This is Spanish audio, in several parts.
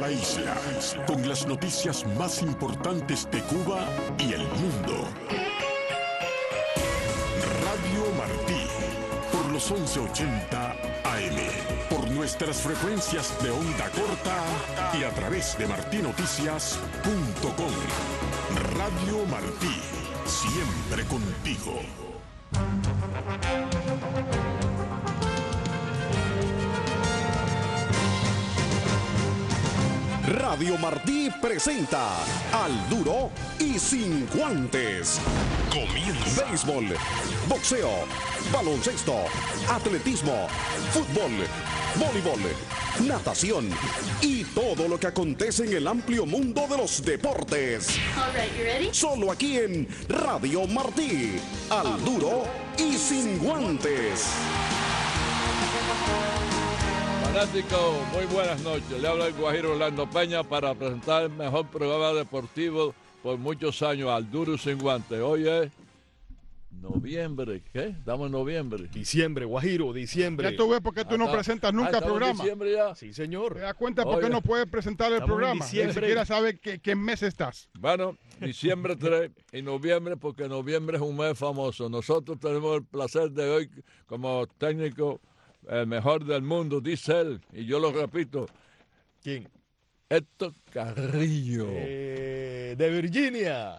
la isla con las noticias más importantes de Cuba y el mundo. Radio Martí, por los 1180 AM, por nuestras frecuencias de onda corta y a través de martinoticias.com. Radio Martí, siempre contigo. Radio Martí presenta Al Duro y Sin Guantes. Comienza. Béisbol, boxeo, baloncesto, atletismo, fútbol, voleibol, natación y todo lo que acontece en el amplio mundo de los deportes. All right, you ready? Solo aquí en Radio Martí. Al Duro y Sin Guantes. Fanático, muy buenas noches. Le habla el Guajiro Orlando Peña para presentar el mejor programa deportivo por muchos años, Al Duro y Sin Guantes. Hoy es noviembre, ¿qué? Estamos en noviembre. Diciembre, Guajiro, diciembre. Ya tú ves por qué tú no presentas nunca el programa. ¿Diciembre ya? Sí, señor. ¿Te das cuenta por qué no puedes presentar el programa? Ni siquiera sabes qué mes estás. Bueno, diciembre 3 y noviembre, porque noviembre es un mes famoso. Nosotros tenemos el placer de hoy, como técnico, el mejor del mundo, dice él, y yo lo repito. ¿Quién? Héctor Carrillo. De Virginia.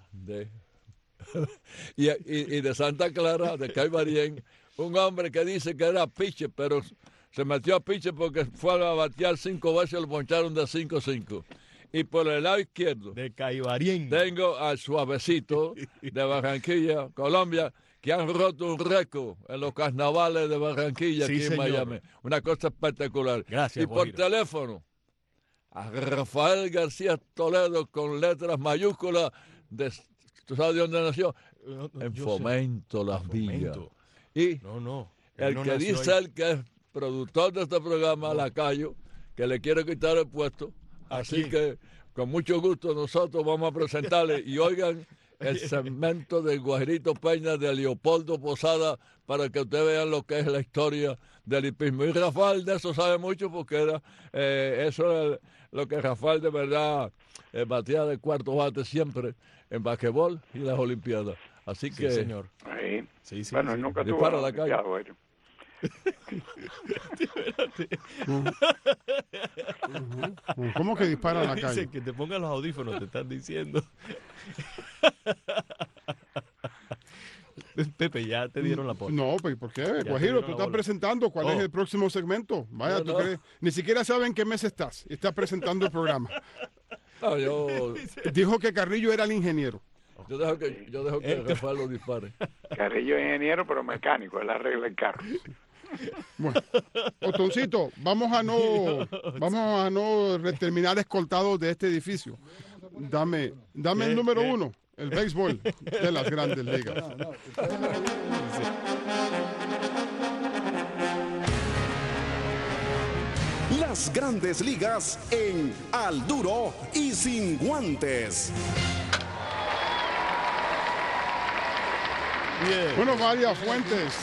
y de Santa Clara, de Caibarien, un hombre que dice que era pitcher, pero se metió a pitcher porque fue a batear 5 veces y lo poncharon de 5-5. Y por el lado izquierdo, de Caibarien, tengo al Suavecito de Barranquilla, Colombia, que han roto un récord en los carnavales de Barranquilla, sí, aquí en señor. Miami. Una cosa espectacular. Gracias, y por Guajiro. teléfono, a Rafael García Toledo con letras mayúsculas de... ¿Tú sabes de dónde nació? En Fomento, Las Villas. Y el que dice él que es productor de este programa, Lacayo, que le quiere quitar el puesto. Así que, con mucho gusto, nosotros vamos a presentarle y oigan el segmento del Guajirito Peña de Leopoldo Posada para que ustedes vean lo que es la historia del hipismo. Y Rafael de eso sabe mucho porque eso era lo que Rafael de verdad batía de cuarto bate siempre en basquetbol y las Olimpiadas. Así que... Sí, señor. Sí. Bueno, nunca tuvo dispara la calle. ¿Cómo que dispara a la Dicen calle? que te pongan los audífonos, te están diciendo. Pepe, ya te dieron la porra. No, pues ¿por qué? Guajiro, tú estás presentando cuál es el próximo segmento. Vaya, tú crees, ni siquiera saben en qué mes estás. Estás presentando el programa. No, yo Dijo que Carrillo era el ingeniero. dejo que Rafael lo dispare. Carrillo es ingeniero, pero mecánico, él arregla el carro. Bueno, Otoncito, vamos a no terminar escoltados de este edificio. Dame el número 1, el béisbol de las Grandes Ligas. Las Grandes Ligas en Al Duro y Sin Guantes. Bien. Bueno, varias fuentes.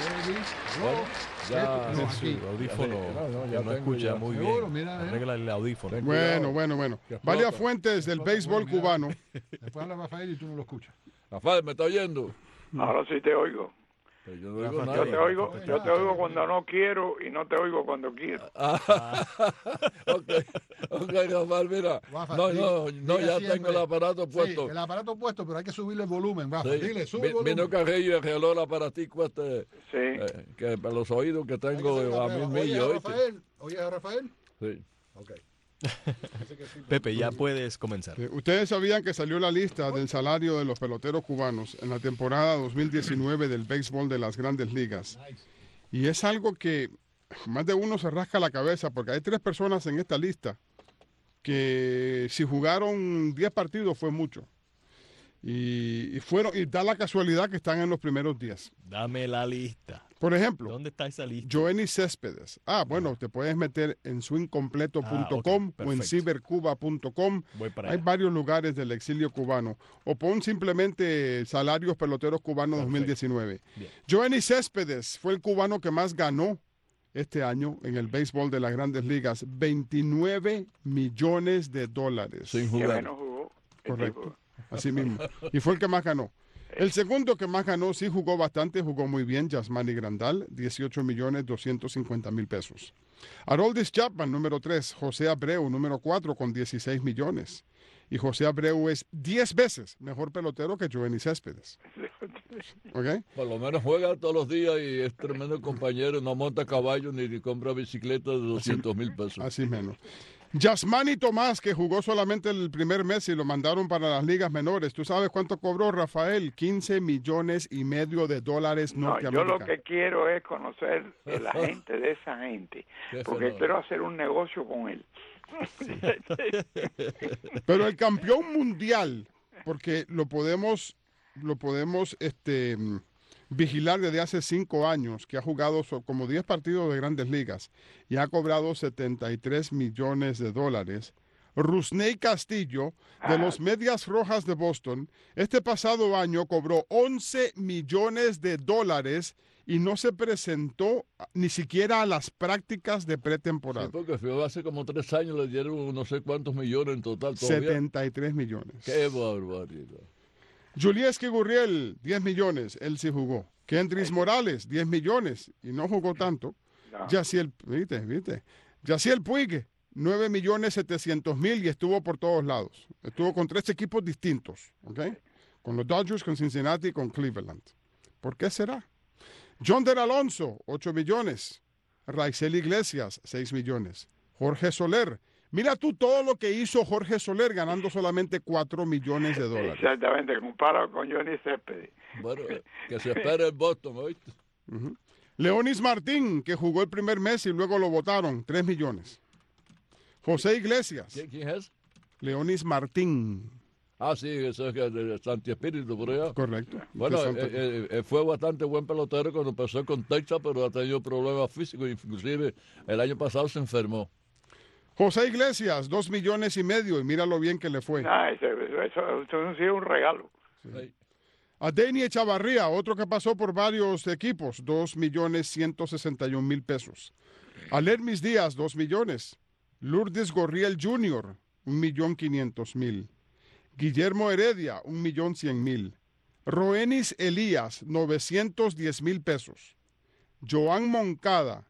Ya, El audífono ya no tengo escucha ya. muy bien. Arregla el audífono. Bueno. Varias fuentes del béisbol cubano. Después habla Rafael y tú no lo escuchas. Rafael, ¿me está oyendo? Ahora sí te oigo. Pero yo no oigo Yo te nada. oigo cuando no quiero y no te oigo cuando quiero. Ok, Rafael, mira. Rafa, No, ya siempre. tengo el aparato puesto. Sí, el aparato puesto, pero hay que subirle el volumen, Rafa. Sí. Dile, sube el volumen. Vino Carrillo y arregló el aparatico Sí. que para los oídos que Hay que tengo hacer la a 1000 prueba. millas, ¿oíste? ¿Oyes a Rafael? Sí. Ok. Pepe, ya puedes comenzar. Ustedes sabían que salió la lista del salario de los peloteros cubanos en la temporada 2019 del béisbol de las Grandes Ligas. Y es algo que más de uno se rasca la cabeza porque hay 3 personas en esta lista que si jugaron 10 partidos fue mucho. Y da la casualidad que están en los primeros 10. Dame la lista. Por ejemplo, ¿Dónde está esa lista? Joenny Céspedes. Bueno, te puedes meter en swingcompleto.com ok, o en perfecto. cibercuba.com. Voy para Hay allá. varios lugares del exilio cubano. O pon simplemente salarios peloteros cubanos Perfecto. 2019. Bien. Joenny Céspedes fue el cubano que más ganó este año en el béisbol de las Grandes Ligas, $29 millones. Sin Que jugar. menos jugó. el Correcto, tipo. así mismo. Y fue el que más ganó. El segundo que más ganó, sí jugó bastante, jugó muy bien, Yasmani Grandal, $18,250,000 pesos. Aroldis Chapman, número 3, José Abreu, número 4, con 16 millones. Y José Abreu es 10 veces mejor pelotero que Giovanni Céspedes. ¿Ok? Por lo menos juega todos los días y es tremendo compañero. No monta caballo ni compra bicicleta de 200,000 pesos. Así menos. Yasmani Tomás, que jugó solamente el primer mes y lo mandaron para las ligas menores. ¿Tú sabes cuánto cobró, Rafael? $15,5 millones No, norteamericanos. yo lo que quiero es conocer el agente de esa gente, Qué porque fenómeno. quiero hacer un negocio con él. Pero el campeón mundial, porque lo podemos vigilar desde hace 5 años, que ha jugado como 10 partidos de Grandes Ligas y ha cobrado $73 millones. Rusney Castillo, de los Medias Rojas de Boston, este pasado año cobró $11 millones y no se presentó ni siquiera a las prácticas de pretemporada. Sí, porque fue hace como 3 años le dieron no sé cuántos millones en total. Todavía. 73 millones. Qué barbaridad. Julieski Gurriel, 10 millones, él sí jugó. Kendrys Morales, 10 millones, y no jugó tanto. No. Yaciel Puig, 9,700,000 y estuvo por todos lados. Estuvo con 3 equipos distintos, ¿ok? Con los Dodgers, con Cincinnati y con Cleveland. ¿Por qué será? Yonder Alonso, 8 millones. Raisel Iglesias, 6 millones. Jorge Soler. Mira tú todo lo que hizo Jorge Soler ganando solamente $4 millones. Exactamente, comparado con Johnny Céspedes. Bueno, que se espere el Boston, ¿oíste? Leonis Martín, que jugó el primer mes y luego lo votaron, 3 millones. José Iglesias. ¿Quién es? Leonis Martín. Ah, sí, eso es de Santi Espíritu, por allá. Correcto. Bueno, De Santo- fue bastante buen pelotero cuando empezó con Texas, pero ha tenido problemas físicos. Inclusive el año pasado se enfermó. José Iglesias, 2,5 millones y mira lo bien que le fue. Eso ha sido un regalo. Sí. A Denny Echavarría, otro que pasó por varios equipos, 2,161,000 pesos. A Lermis Díaz, 2 millones. Lourdes Gorriel Jr., 1,500,000. Guillermo Heredia, 1,100,000. Roenis Elías, 910,000 pesos. Joan Moncada,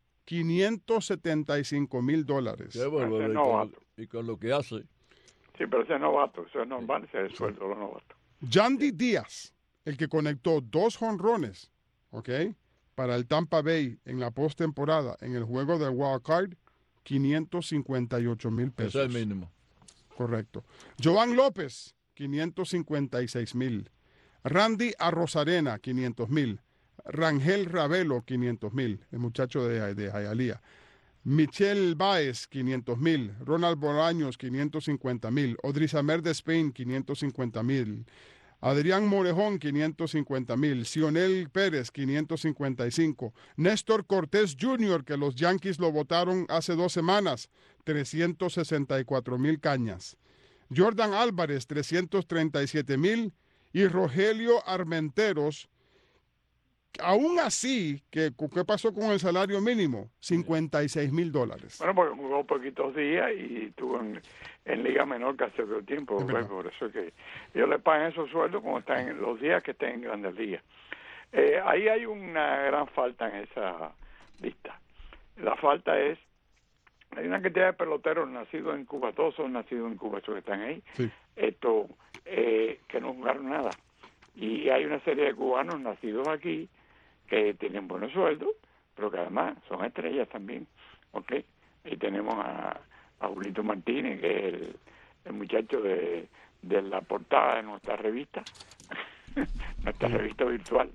$575,000. Qué barbaridad. Ese novato. Y con lo que hace. Sí, pero ese es novato, eso es normal, ese es el sueldo de los novatos. Yandy Díaz, el que conectó 2 jonrones, ¿ok? Para el Tampa Bay en la postemporada, en el juego del Wild Card, $558,000 pesos. Ese es el mínimo. Correcto. Joan López, $556,000. Randy Arrozarena, $500,000. Rangel Ravelo, $500,000, el muchacho de Hialeah. Michelle Baez, $500,000. Ronald Bolaños, $550,000. Odrisamer de Spain, $550,000. Adrián Morejón, $550,000. Sionel Pérez, $555,000. Néstor Cortés Jr., que los Yankees lo votaron hace 2 semanas, $364,000 cañas. Jordan Álvarez, $337,000. Y Rogelio Armenteros, aún así, ¿qué pasó con el salario mínimo? $56,000. Bueno, porque jugó poquitos días y estuvo en Liga Menor casi todo el tiempo. Es verdad. Por eso es que ellos le pagan esos sueldos como están en los días que estén en Grandes Ligas. Ahí hay una gran falta en esa lista. La falta es, hay una cantidad de peloteros nacidos en Cuba, todos son nacidos en Cuba, esos que están ahí, Sí. que no jugaron nada. Y hay una serie de cubanos nacidos aquí que tienen buenos sueldos, pero que además son estrellas también, ¿ok? Ahí tenemos a Julito Martínez, que es el muchacho de la portada de nuestra revista, nuestra revista virtual.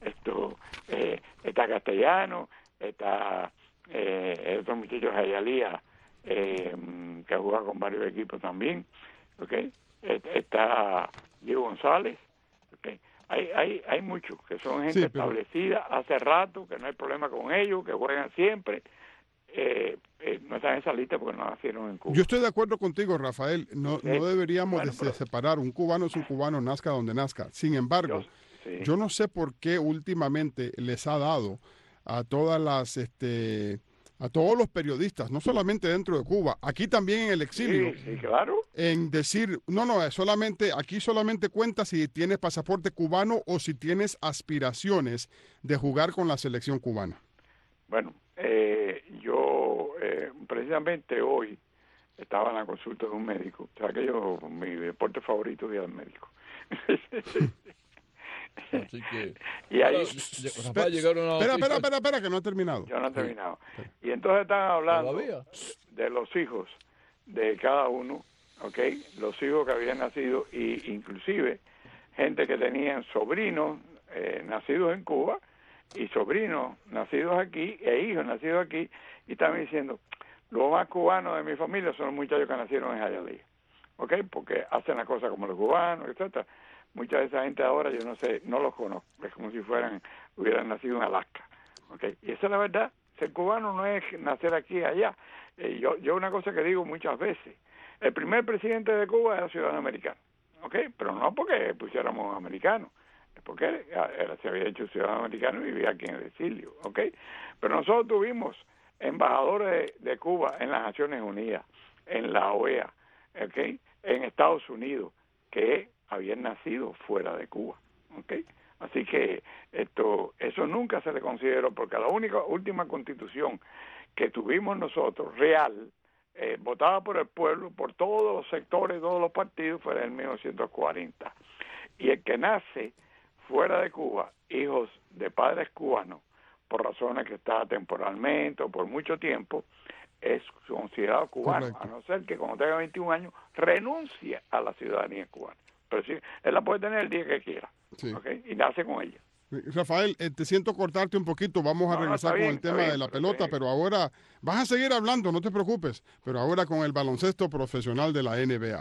Está Castellano, está otro muchacho de Hialeah, que juega con varios equipos también, ¿ok? Está Diego González, ¿ok? Hay muchos que son gente Sí, pero- establecida hace rato, que no hay problema con ellos, que juegan siempre. No están en esa lista porque no nacieron en Cuba. Yo estoy de acuerdo contigo, Rafael. No deberíamos Bueno, de pero- separar. Un cubano es un cubano, nazca donde nazca. Sin embargo, Sí. yo no sé por qué últimamente les ha dado a todas las a todos los periodistas, no solamente dentro de Cuba, aquí también en el exilio, Sí, claro. en decir, no, aquí solamente cuenta si tienes pasaporte cubano o si tienes aspiraciones de jugar con la selección cubana. Bueno, yo precisamente hoy estaba en la consulta de un médico. O sea, que mi deporte favorito es ir al médico. Así que, y ahí espera, que no ha terminado. Yo no he terminado. Y entonces están hablando de los hijos de cada uno, ¿ok? Los hijos que habían nacido, y inclusive gente que tenían sobrinos nacidos en Cuba y sobrinos nacidos aquí e hijos nacidos aquí, y están diciendo, los más cubanos de mi familia son los muchachos que nacieron en Hialeah, ¿ok? Porque hacen las cosas como los cubanos, etcétera. Mucha de esa gente ahora yo no sé, no los conozco, es como si hubieran nacido en Alaska, ¿ok? Y esa es la verdad. Ser cubano no es nacer aquí y allá. Yo una cosa que digo muchas veces, el primer presidente de Cuba era ciudadano americano, ¿ok? Pero no porque pusiéramos americanos, es porque él se había hecho ciudadano americano y vivía aquí en el exilio, ¿ok? Pero nosotros tuvimos embajadores de Cuba en las Naciones Unidas, en la OEA, ¿ok? En Estados Unidos, que habían nacido fuera de Cuba, ¿ok? Así que eso nunca se le consideró, porque la última constitución que tuvimos nosotros, real, votada por el pueblo, por todos los sectores, todos los partidos, fue en 1940. Y el que nace fuera de Cuba, hijos de padres cubanos, por razones que está temporalmente o por mucho tiempo, es considerado cubano. Correcto. A no ser que cuando tenga 21 años renuncie a la ciudadanía cubana. Pero sí, él la puede tener el día que quiera, sí. ¿Okay? Y nace con ella. Rafael, te siento cortarte un poquito, vamos a regresar con el tema de la pelota, pero ahora vas a seguir hablando, no te preocupes, pero ahora con el baloncesto profesional de la NBA.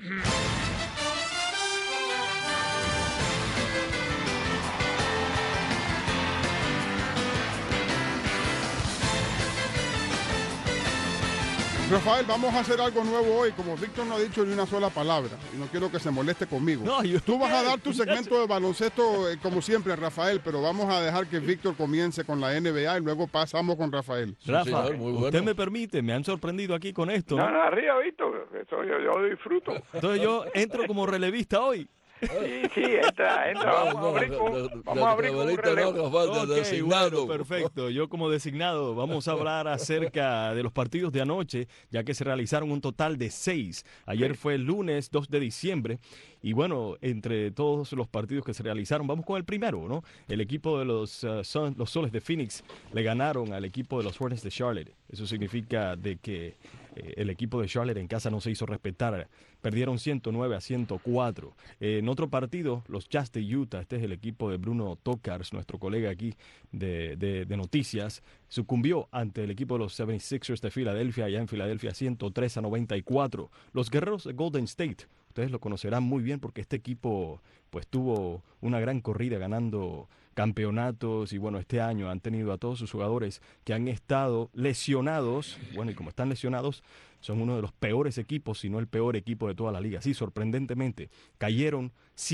Rafael, vamos a hacer algo nuevo hoy. Como Víctor no ha dicho ni una sola palabra, y no quiero que se moleste conmigo. No, tú vas a dar tu segmento de baloncesto como siempre, Rafael, pero vamos a dejar que Víctor comience con la NBA y luego pasamos con Rafael. Rafa, sí, señor, muy bueno. Usted me permite, me han sorprendido aquí con esto. No, arriba, Víctor, eso yo disfruto. Entonces yo entro como relevista hoy. Sí, entra. Vamos a abrir con un relevo. Okay, bueno, perfecto. Yo como designado vamos a hablar acerca de los partidos de anoche, ya que se realizaron un total de 6. Ayer fue el lunes 2 de diciembre. Y bueno, entre todos los partidos que se realizaron, vamos con el primero, ¿no? El equipo de los Soles de Phoenix le ganaron al equipo de los Hornets de Charlotte. Eso significa de que el equipo de Charlotte en casa no se hizo respetar. Perdieron 109-104. En otro partido, los Jazz de Utah, este es el equipo de Bruno Tokars, nuestro colega aquí de noticias, sucumbió ante el equipo de los 76ers de Filadelfia, allá en Filadelfia, 103-94. Los Guerreros de Golden State, ustedes lo conocerán muy bien porque este equipo pues tuvo una gran corrida ganando campeonatos y bueno, este año han tenido a todos sus jugadores que han estado lesionados. Bueno, y como están lesionados, son uno de los peores equipos, si no el peor equipo de toda la liga. Sí, sorprendentemente, cayeron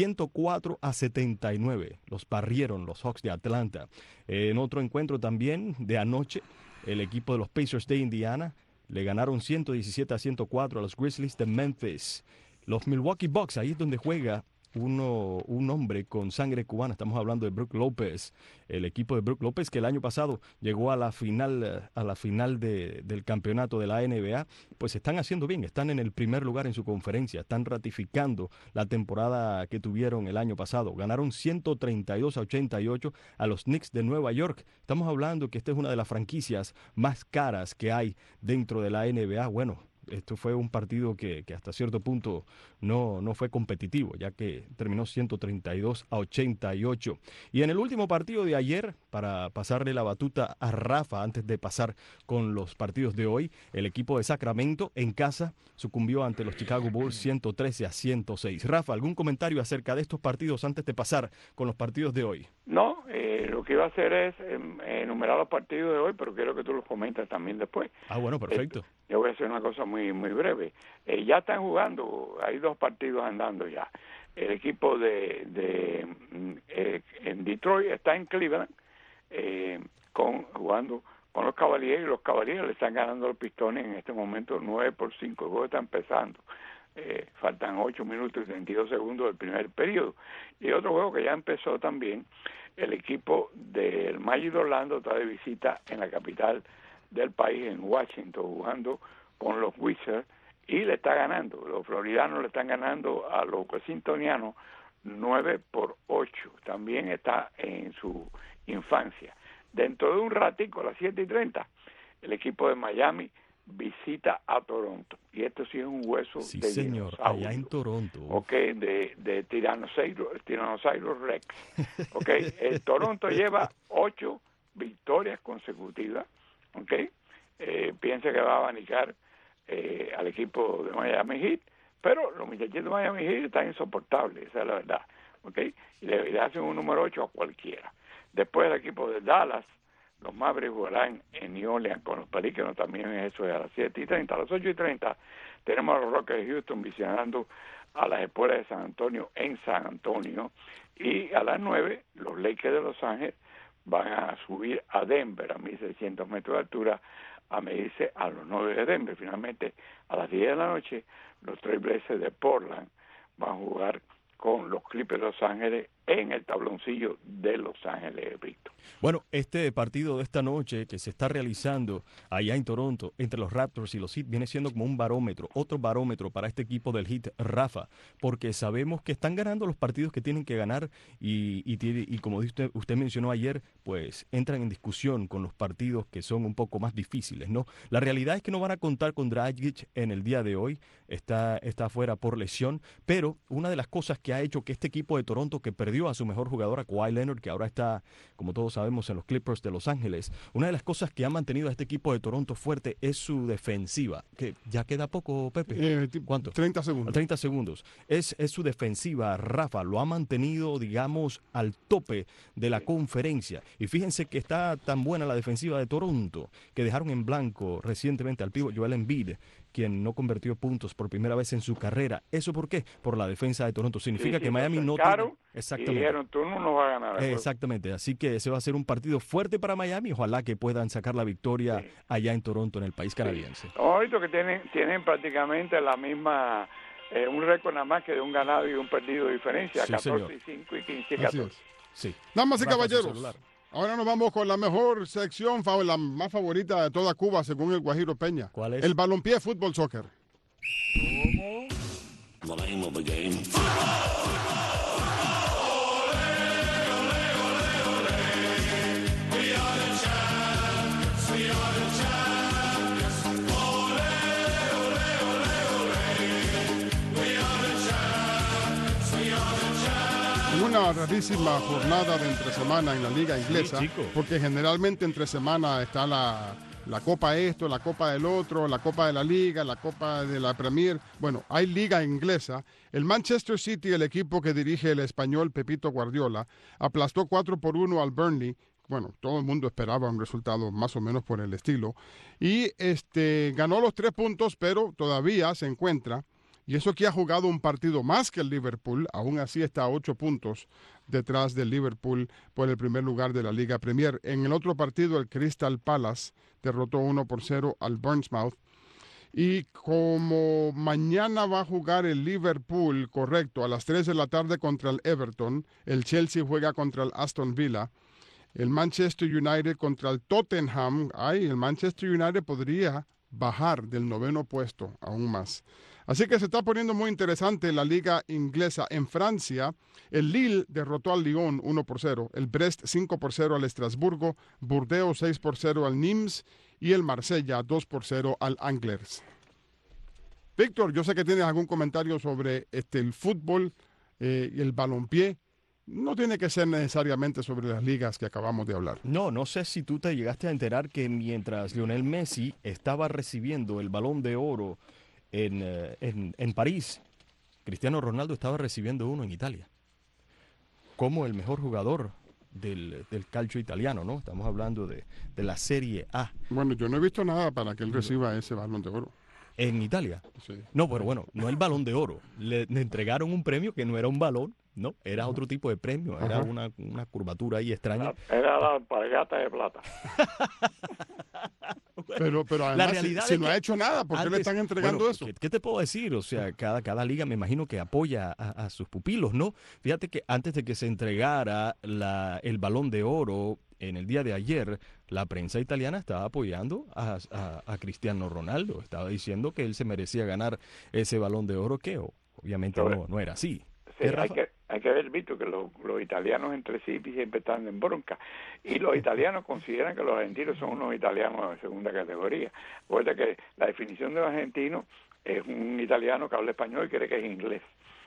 104-79. Los barrieron los Hawks de Atlanta. En otro encuentro también de anoche, el equipo de los Pacers de Indiana le ganaron 117-104 a los Grizzlies de Memphis. Los Milwaukee Bucks, ahí es donde juega un hombre con sangre cubana. Estamos hablando de Brook López, el equipo de Brook López que el año pasado llegó a la final del campeonato de la NBA. Pues están haciendo bien, están en el primer lugar en su conferencia, están ratificando la temporada que tuvieron el año pasado. Ganaron 132-88 a los Knicks de Nueva York. Estamos hablando que esta es una de las franquicias más caras que hay dentro de la NBA. Bueno, esto fue un partido que hasta cierto punto no fue competitivo, ya que terminó 132-88. Y en el último partido de ayer, para pasarle la batuta a Rafa antes de pasar con los partidos de hoy, el equipo de Sacramento en casa sucumbió ante los Chicago Bulls 113-106. Rafa, ¿algún comentario acerca de estos partidos antes de pasar con los partidos de hoy? No, lo que iba a hacer es enumerar los partidos de hoy, pero quiero que tú los comentes también después. Ah, bueno, perfecto. Yo voy a hacer una cosa muy breve. Ya están jugando, hay 2 partidos andando ya. El equipo en Detroit está en Cleveland jugando con los Cavaliers, y los Cavaliers le están ganando a los Pistones en este momento 9-5. El juego está empezando. Faltan 8 minutos y 32 segundos del primer periodo. Y otro juego que ya empezó también, el equipo del Magic de Orlando está de visita en la capital del país, en Washington, jugando con los Wizards, y le está ganando. Los floridanos le están ganando a los washingtonianos 9-8. También está en su infancia. Dentro de un ratico, a las 7:30, el equipo de Miami visita a Toronto. Y esto sí es un hueso sí, de señor, dinosaurio. allá en Toronto. Ok, de Tyrannosaurus Rex. Ok, el Toronto lleva 8 victorias consecutivas. Ok, piensa que va a abanicar al equipo de Miami Heat, pero los muchachitos de Miami Heat están insoportables, esa es la verdad. Ok, y le hacen un número 8 a cualquiera. Después el equipo de Dallas, los Mavericks jugarán en New Orleans con los Pelícanos, también eso es a las 7:30. A las 8:30 tenemos a los Rockets de Houston visitando a las Espuelas de San Antonio en San Antonio, y a las 9 los Lakers de Los Ángeles van a subir a Denver a 1.600 metros de altura a medirse a los 9 de Denver. Finalmente, a las 10 de la noche, los Trail Blazers de Portland van a jugar con los Clippers de Los Ángeles en el tabloncillo de Los Ángeles, Víctor. Bueno, este partido de esta noche que se está realizando allá en Toronto entre los Raptors y los Heat viene siendo como un barómetro, otro barómetro para este equipo del Heat, Rafa, porque sabemos que están ganando los partidos que tienen que ganar y como usted mencionó ayer, pues entran en discusión con los partidos que son un poco más difíciles, ¿no? La realidad es que no van a contar con Dragic en el día de hoy, está fuera por lesión, pero una de las cosas que ha hecho que este equipo de Toronto, que perdió a su mejor jugador, a Kawhi Leonard, que ahora está, como todos sabemos, en los Clippers de Los Ángeles, una de las cosas que ha mantenido a este equipo de Toronto fuerte es su defensiva, que ya queda poco, Pepe. ¿Cuánto? 30 segundos. 30 segundos. Es su defensiva, Rafa, lo ha mantenido, digamos, al tope de la conferencia. Y fíjense que está tan buena la defensiva de Toronto, que dejaron en blanco recientemente al pívot Joel Embiid, quien no convirtió puntos por primera vez en su carrera. ¿Eso por qué? Por la defensa de Toronto. Significa que Miami no tiene... Exactamente. Y dijeron, tú no nos vas a ganar. Exactamente. Así que ese va a ser un partido fuerte para Miami. Ojalá que puedan sacar la victoria allá en Toronto, en el país canadiense. Ahorita que tienen prácticamente la misma... un récord nada más que de un ganado y un perdido de diferencia. 14-5 y 15-14. Sí. Damas y caballeros, ahora nos vamos con la mejor sección, la más favorita de toda Cuba, según el Guajiro Peña. ¿Cuál es? El balompié, fútbol, soccer. The name of the game. Una rarísima jornada de entre semana en la liga inglesa, porque generalmente entre semana está la copa esto, la copa del otro, la copa de la liga, la copa de la Premier. Bueno, hay liga inglesa. El Manchester City, el equipo que dirige el español Pepito Guardiola, aplastó 4-1 al Burnley. Bueno, todo el mundo esperaba un resultado más o menos por el estilo. Y ganó los 3 puntos, pero todavía se encuentra. Y eso que ha jugado un partido más que el Liverpool, aún así está a 8 puntos detrás del Liverpool por el primer lugar de la Liga Premier. En el otro partido, el Crystal Palace derrotó 1-0 al Bournemouth. Y como mañana va a jugar el Liverpool, correcto, a las 3 de la tarde contra el Everton, el Chelsea juega contra el Aston Villa, el Manchester United contra el Tottenham. El Manchester United podría bajar del 9º puesto aún más. Así que se está poniendo muy interesante la liga inglesa. En Francia, el Lille derrotó al Lyon 1-0, el Brest 5-0 al Estrasburgo, Burdeos 6-0 al Nimes y el Marsella 2-0 al Angers. Víctor, yo sé que tienes algún comentario sobre el fútbol y el balompié. No tiene que ser necesariamente sobre las ligas que acabamos de hablar. No sé si tú te llegaste a enterar que mientras Lionel Messi estaba recibiendo el Balón de Oro en París, Cristiano Ronaldo estaba recibiendo uno en Italia, como el mejor jugador del calcio italiano, ¿no? Estamos hablando de la Serie A. Bueno, yo no he visto nada para que él reciba ese Balón de Oro. ¿En Italia? Sí. No, pero bueno, no el Balón de Oro. Le entregaron un premio que no era un balón, no, era otro tipo de premio, era una curvatura ahí extraña. Era la alpargata de plata. Pero además, si no ha hecho nada, ¿por qué le están entregando eso? ¿Qué te puedo decir? O sea, cada liga me imagino que apoya a sus pupilos, ¿no? Fíjate que antes de que se entregara el Balón de Oro en el día de ayer, la prensa italiana estaba apoyando a Cristiano Ronaldo. Estaba diciendo que él se merecía ganar ese Balón de Oro, que obviamente no era así. Sí, hay que ver, Víctor, que los italianos entre sí siempre están en bronca. Y los italianos consideran que los argentinos son unos italianos de segunda categoría. Recuerda que la definición de un argentino es un italiano que habla español y cree que es inglés.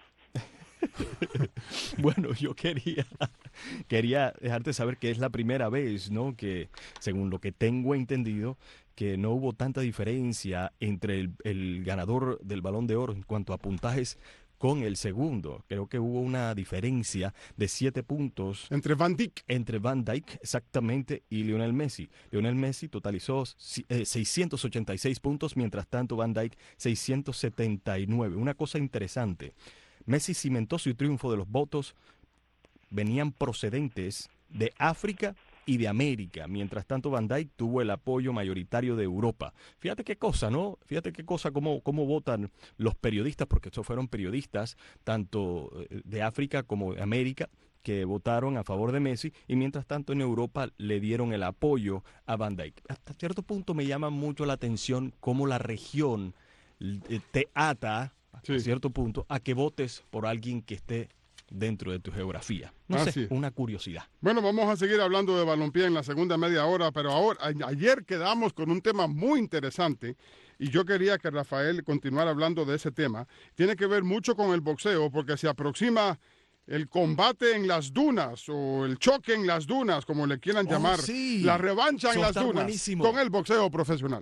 Bueno, yo quería dejarte saber que es la primera vez, ¿no? Que, según lo que tengo entendido, que no hubo tanta diferencia entre el ganador del Balón de Oro en cuanto a puntajes con el segundo. Creo que hubo una diferencia de 7 puntos. Entre Van Dijk, exactamente, y Lionel Messi. Lionel Messi totalizó 686 puntos, mientras tanto Van Dijk 679. Una cosa interesante. Messi cimentó su triunfo de los votos, venían procedentes de África y de América, mientras tanto Van Dijk tuvo el apoyo mayoritario de Europa. Fíjate qué cosa, ¿no? Fíjate qué cosa, cómo votan los periodistas, porque estos fueron periodistas tanto de África como de América, que votaron a favor de Messi, y mientras tanto en Europa le dieron el apoyo a Van Dijk. Hasta cierto punto me llama mucho la atención cómo la región te ata, a cierto punto, a que votes por alguien que esté dentro de tu geografía. No sé, una curiosidad. Bueno, vamos a seguir hablando de balompié en la segunda media hora, pero ayer quedamos con un tema muy interesante y yo quería que Rafael continuara hablando de ese tema. Tiene que ver mucho con el boxeo porque se aproxima el combate en las dunas o el choque en las dunas, como le quieran llamar, la revancha en las dunas, buenísimo, con el boxeo profesional.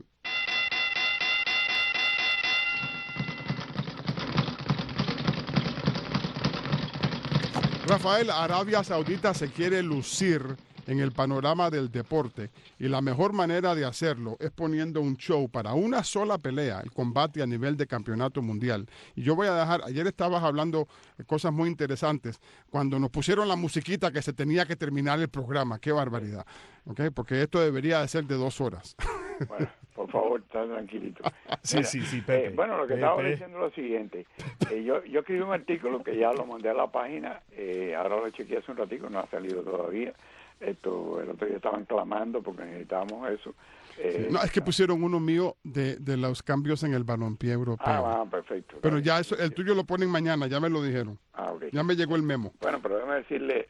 Rafael, Arabia Saudita se quiere lucir en el panorama del deporte y la mejor manera de hacerlo es poniendo un show para una sola pelea, el combate a nivel de campeonato mundial. Y yo voy a dejar, ayer estabas hablando de cosas muy interesantes, cuando nos pusieron la musiquita que se tenía que terminar el programa, qué barbaridad, ¿okay? Porque esto debería de ser de 2 horas. Bueno, por favor, está tranquilito. Sí, Pepe. Bueno, lo que estaba diciendo es lo siguiente. Yo escribí un artículo que ya lo mandé a la página, ahora lo chequeé hace un ratito, no ha salido todavía. El otro día estaban clamando porque necesitábamos eso. No, es que pusieron uno mío de los cambios en el balompié europeo. Perfecto. Pero ya eso, el tuyo lo ponen mañana, ya me lo dijeron. Okay. Ya me llegó el memo. Bueno, pero déjame decirle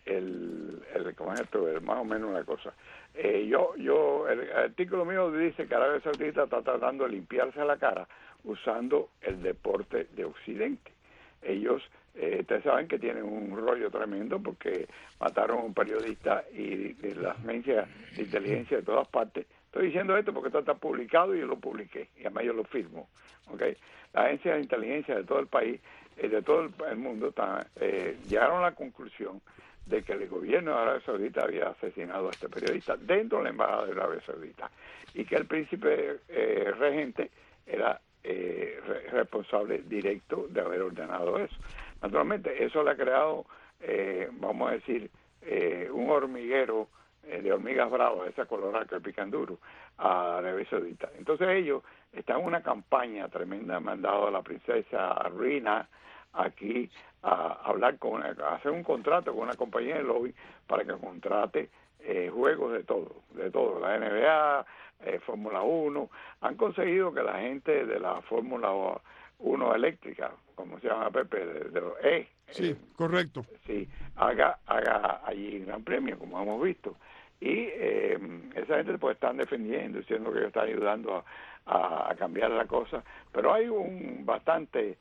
más o menos una cosa. El artículo mío dice que Arabia Saudita está tratando de limpiarse la cara usando el deporte de Occidente. Ellos, ustedes saben que tienen un rollo tremendo porque mataron a un periodista y de las agencias de inteligencia de todas partes. Estoy diciendo esto porque esto está publicado y yo lo publiqué y además yo lo firmo. ¿Okay? Las agencias de inteligencia de todo el país, de todo el mundo, llegaron a la conclusión de que el gobierno de Arabia Saudita había asesinado a este periodista dentro de la embajada de Arabia Saudita y que el príncipe regente era responsable directo de haber ordenado eso. Naturalmente, eso le ha creado, vamos a decir, un hormiguero de hormigas bravas, esa colorada que pican duro, a Arabia Saudita. Entonces ellos están en una campaña tremenda, han mandado a la princesa Rina aquí a hablar a hacer un contrato con una compañía de lobby para que contrate juegos de todo, la NBA, Fórmula 1, han conseguido que la gente de la Fórmula 1 eléctrica, como se llama Pepe, de los sí, correcto. Sí, haga allí un gran premio, como hemos visto. Y esa gente pues están defendiendo, diciendo que ellos están ayudando a cambiar la cosa, pero hay un bastante,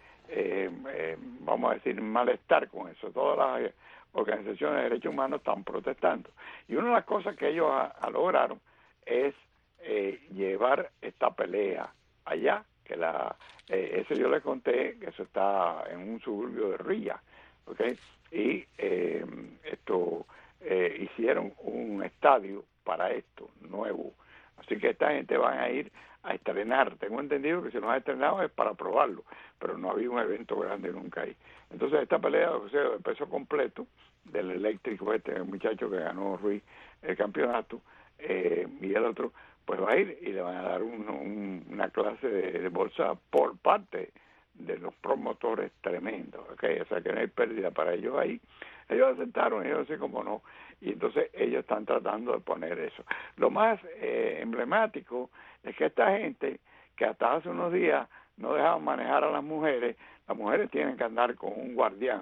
vamos a decir, malestar con eso. Todas las organizaciones de derechos humanos están protestando. Y una de las cosas que ellos lograron es llevar esta pelea allá, que eso yo les conté, que eso está en un suburbio de Riyadh, ¿okay? Y hicieron un estadio para esto, nuevo. Así que esta gente van a ir a estrenar. Tengo entendido que si no ha estrenado es para probarlo, pero no había un evento grande nunca ahí. Entonces esta pelea de peso completo del eléctrico, el muchacho que ganó Ruiz el campeonato, y el otro, pues va a ir y le van a dar una clase de bolsa por parte de los promotores tremendos, ¿okay? O sea que no hay pérdida para ellos ahí. Ellos aceptaron, ellos así como no, y entonces ellos están tratando de poner eso. Lo más emblemático es que esta gente, que hasta hace unos días no dejaban manejar a las mujeres tienen que andar con un guardián,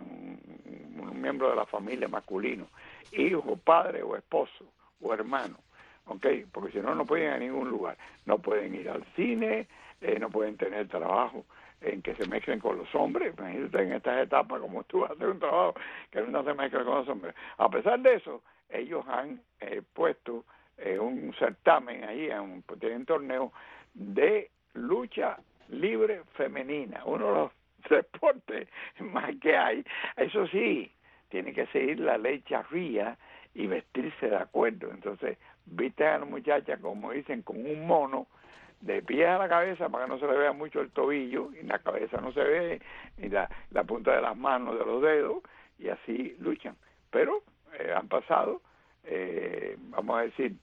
un miembro de la familia masculino, hijo, padre o esposo o hermano, ¿ok? Porque si no, no pueden ir a ningún lugar, no pueden ir al cine, no pueden tener trabajo en que se mezclen con los hombres. Imagínate en estas etapas como tú haces un trabajo que no se mezcle con los hombres. A pesar de eso, ellos han puesto un certamen ahí, tienen torneo de lucha libre femenina, uno de los deportes más que hay. Eso sí, tiene que seguir la ley Sharia y vestirse de acuerdo. Entonces, visten a la muchacha, como dicen, con un mono de pies a la cabeza para que no se le vea mucho el tobillo, y la cabeza no se ve, ni la punta de las manos, de los dedos, y así luchan. Pero han pasado, vamos a decir,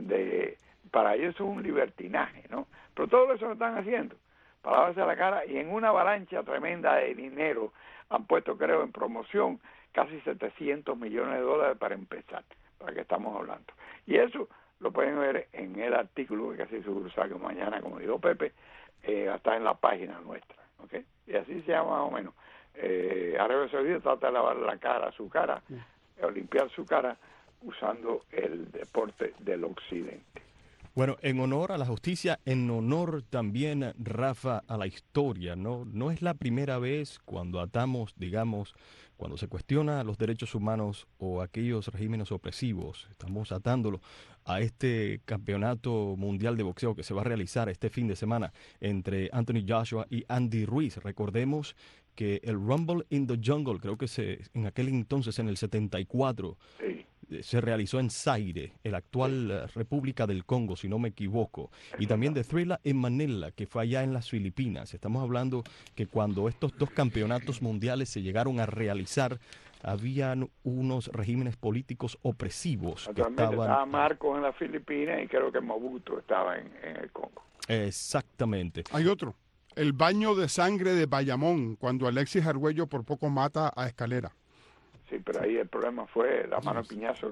para ellos es un libertinaje, ¿no? Pero todo eso lo están haciendo para lavarse la cara, y en una avalancha tremenda de dinero han puesto, creo, en promoción casi $700 millones para empezar, para que estamos hablando. Y eso lo pueden ver en el artículo que casi seguro saque mañana, como dijo Pepe, está en la página nuestra, ¿ok? Y así se llama más o menos. Arabia Saudita trata de lavar la cara, su cara, o limpiar su cara usando el deporte del occidente. Bueno, en honor a la justicia, en honor también, Rafa, a la historia, ¿no? No es la primera vez cuando atamos, digamos, cuando se cuestiona los derechos humanos o aquellos regímenes opresivos, estamos atándolo a este campeonato mundial de boxeo que se va a realizar este fin de semana entre Anthony Joshua y Andy Ruiz. Recordemos que el Rumble in the Jungle, creo que en aquel entonces, en el 74, sí, se realizó en Zaire, el actual República del Congo, si no me equivoco, y también de Thrilla en Manila, que fue allá en las Filipinas. Estamos hablando que cuando estos dos campeonatos mundiales se llegaron a realizar, habían unos regímenes políticos opresivos. Estaba Marcos en las Filipinas y creo que Mobutu estaba en el Congo. Exactamente. Hay otro, el baño de sangre de Bayamón, cuando Alexis Argüello por poco mata a Escalera. Sí, pero ahí el problema fue la mano de piñazo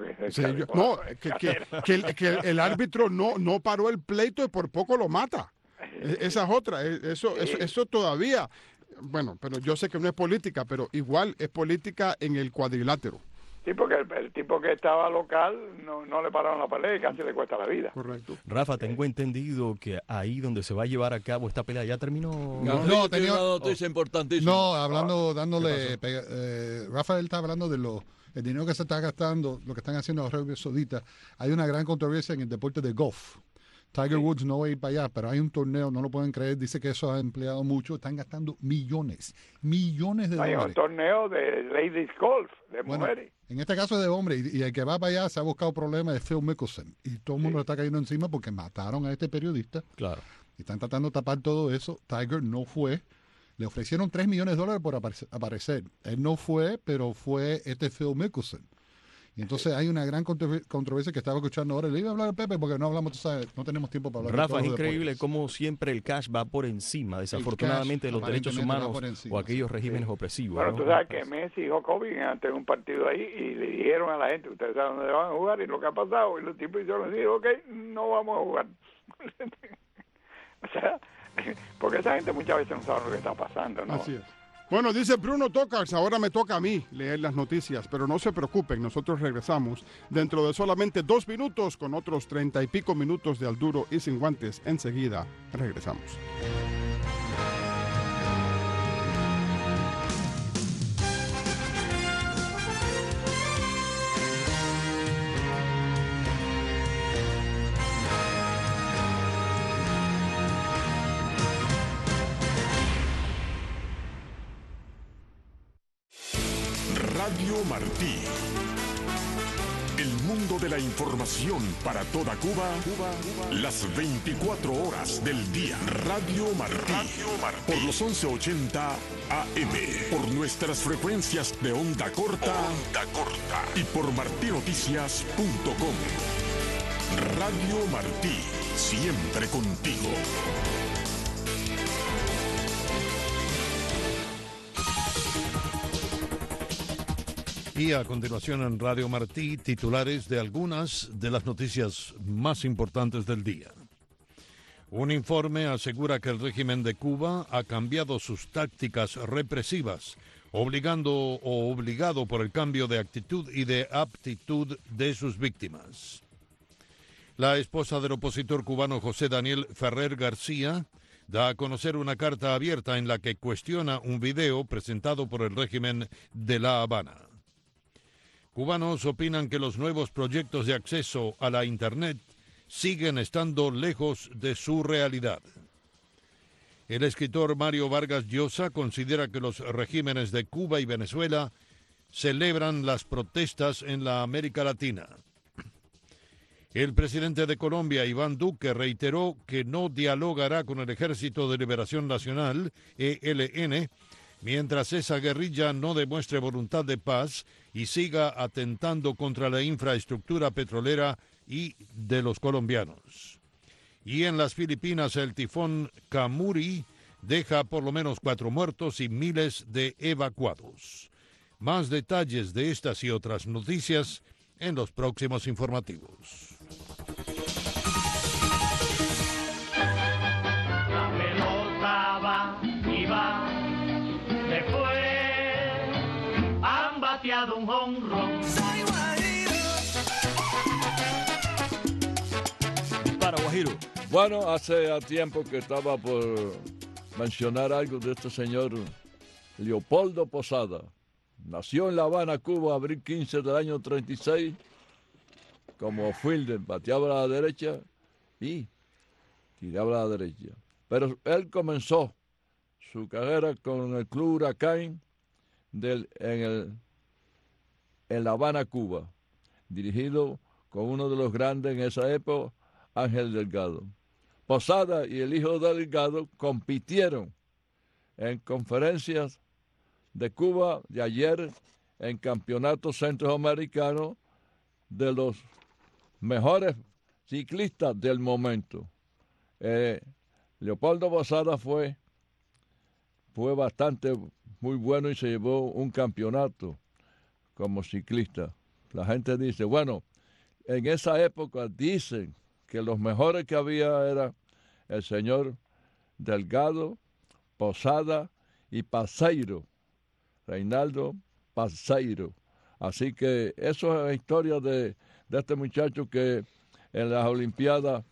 que el árbitro no paró el pleito y por poco lo mata. Esa es otra. Eso todavía. Bueno, pero yo sé que no es política, pero igual es política en el cuadrilátero. Sí, porque el tipo que estaba local no le pararon la pelea y casi le cuesta la vida. Correcto. Rafa, tengo entendido que ahí donde se va a llevar a cabo esta pelea ya terminó. No, tenía una noticia importantísima. No, hablando, dándole. Rafael está hablando de el dinero que se está gastando, lo que están haciendo los Arabia Saudita. Hay una gran controversia en el deporte de golf. Tiger Woods no va a ir para allá, pero hay un torneo, no lo pueden creer, dice que eso ha empleado mucho, están gastando millones de dólares. Hay un torneo de ladies golf, de mujeres. En este caso es de hombres, y el que va para allá se ha buscado problemas de Phil Mickelson, y todo el mundo le está cayendo encima porque mataron a este periodista. Claro. Y están tratando de tapar todo eso. Tiger no fue. Le ofrecieron $3 millones por aparecer. Él no fue, pero fue Phil Mickelson. Y entonces hay una gran controversia que estaba escuchando ahora. Le iba a hablar a Pepe porque no hablamos, tú sabes, no tenemos tiempo para hablar. Rafa, es increíble cómo siempre el cash va por encima, desafortunadamente, de los derechos humanos o aquellos regímenes opresivos. Bueno, ¿no? Tú sabes que Messi y Jokovic antes de un partido ahí y le dijeron a la gente, ustedes saben dónde van a jugar y lo que ha pasado. Y los tipos hicieron así, ok, no vamos a jugar. O sea, porque esa gente muchas veces no sabe lo que está pasando, ¿no? Así es. Bueno, dice Bruno Tocars, ahora me toca a mí leer las noticias, pero no se preocupen, nosotros regresamos dentro de solamente 2 minutos con otros 30 y pico minutos de Al Duro y Sin Guantes. Enseguida regresamos. Radio Martí. El mundo de la información para toda Cuba, las 24 horas del día. Radio Martí. Por los 1180 AM. Por nuestras frecuencias de onda corta. Y por martinoticias.com. Radio Martí. siempre contigo. Y a continuación en Radio Martí, titulares de algunas de las noticias más importantes del día. Un informe asegura que el régimen de Cuba ha cambiado sus tácticas represivas, obligado por el cambio de actitud y de aptitud de sus víctimas. La esposa del opositor cubano José Daniel Ferrer García da a conocer una carta abierta en la que cuestiona un video presentado por el régimen de La Habana. Cubanos opinan que los nuevos proyectos de acceso a la Internet siguen estando lejos de su realidad. El escritor Mario Vargas Llosa considera que los regímenes de Cuba y Venezuela celebran las protestas en la América Latina. El presidente de Colombia, Iván Duque, reiteró que no dialogará con el Ejército de Liberación Nacional, ELN, mientras esa guerrilla no demuestre voluntad de paz y siga atentando contra la infraestructura petrolera y de los colombianos. Y en las Filipinas el tifón Kamuri deja por lo menos 4 muertos y miles de evacuados. Más detalles de estas y otras noticias en los próximos informativos. La pelota va y va, después han bateado un jonrón. Para Guajiro. Bueno, hace tiempo que estaba por mencionar algo de este señor Leopoldo Posada. Nació en La Habana, Cuba, abril 15 del año 36, como fielder, bateaba a la derecha y tiraba a la derecha. Pero él comenzó su carrera con el Club Huracán en La Habana, Cuba, dirigido con uno de los grandes en esa época, Ángel Delgado. Posada y el hijo de Delgado compitieron en conferencias de Cuba de ayer en campeonatos centroamericanos de los mejores ciclistas del momento. Leopoldo Posada fue bastante muy bueno y se llevó un campeonato como ciclista. La gente dice, bueno, en esa época dicen que los mejores que había era el señor Delgado, Posada y Paseiro, Reinaldo Paseiro. Así que eso es la historia de este muchacho que en las Olimpiadas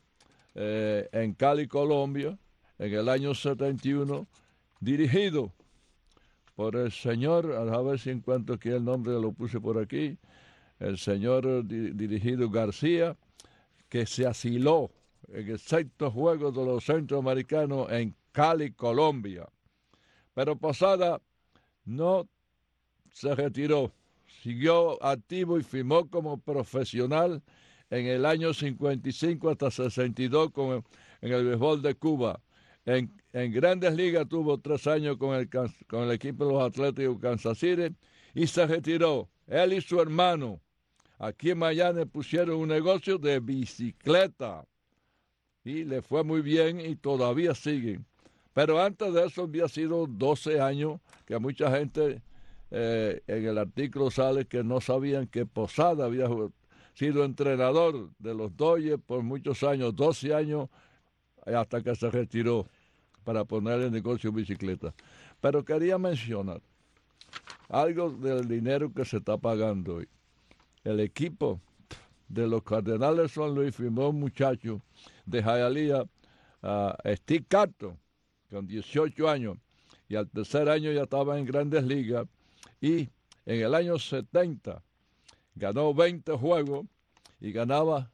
en Cali, Colombia, en el año 71, dirigido por el señor, a ver si encuentro aquí el nombre, lo puse por aquí, el señor dirigido García, que se asiló en el 6º Juego de los Centroamericanos en Cali, Colombia. Pero Posada no se retiró, siguió activo y firmó como profesional en el año 55 hasta 62 en el béisbol de Cuba. En Grandes Ligas tuvo 3 años con el equipo de los Atléticos de Kansas City y se retiró. Él y su hermano aquí en Miami pusieron un negocio de bicicleta y le fue muy bien y todavía siguen. Pero antes de eso había sido 12 años que mucha gente en el artículo sale que no sabían que Posada había sido entrenador de los Dodgers por muchos años, 12 años, hasta que se retiró para poner el negocio de bicicleta. Pero quería mencionar algo del dinero que se está pagando hoy. El equipo de los Cardenales de San Luis firmó un muchacho de Hialeah, Steve Carton, con 18 años, y al tercer año ya estaba en Grandes Ligas, y en el año 70 ganó 20 juegos y ganaba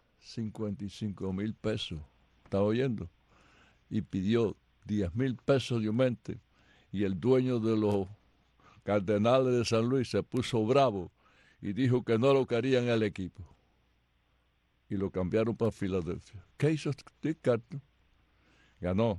55,000 pesos. ¿Está oyendo? Y pidió 10,000 pesos de aumento, y el dueño de los Cardenales de San Luis se puso bravo y dijo que no lo querían en el equipo. Y lo cambiaron para Filadelfia. ¿Qué hizo Steve Carton? Ganó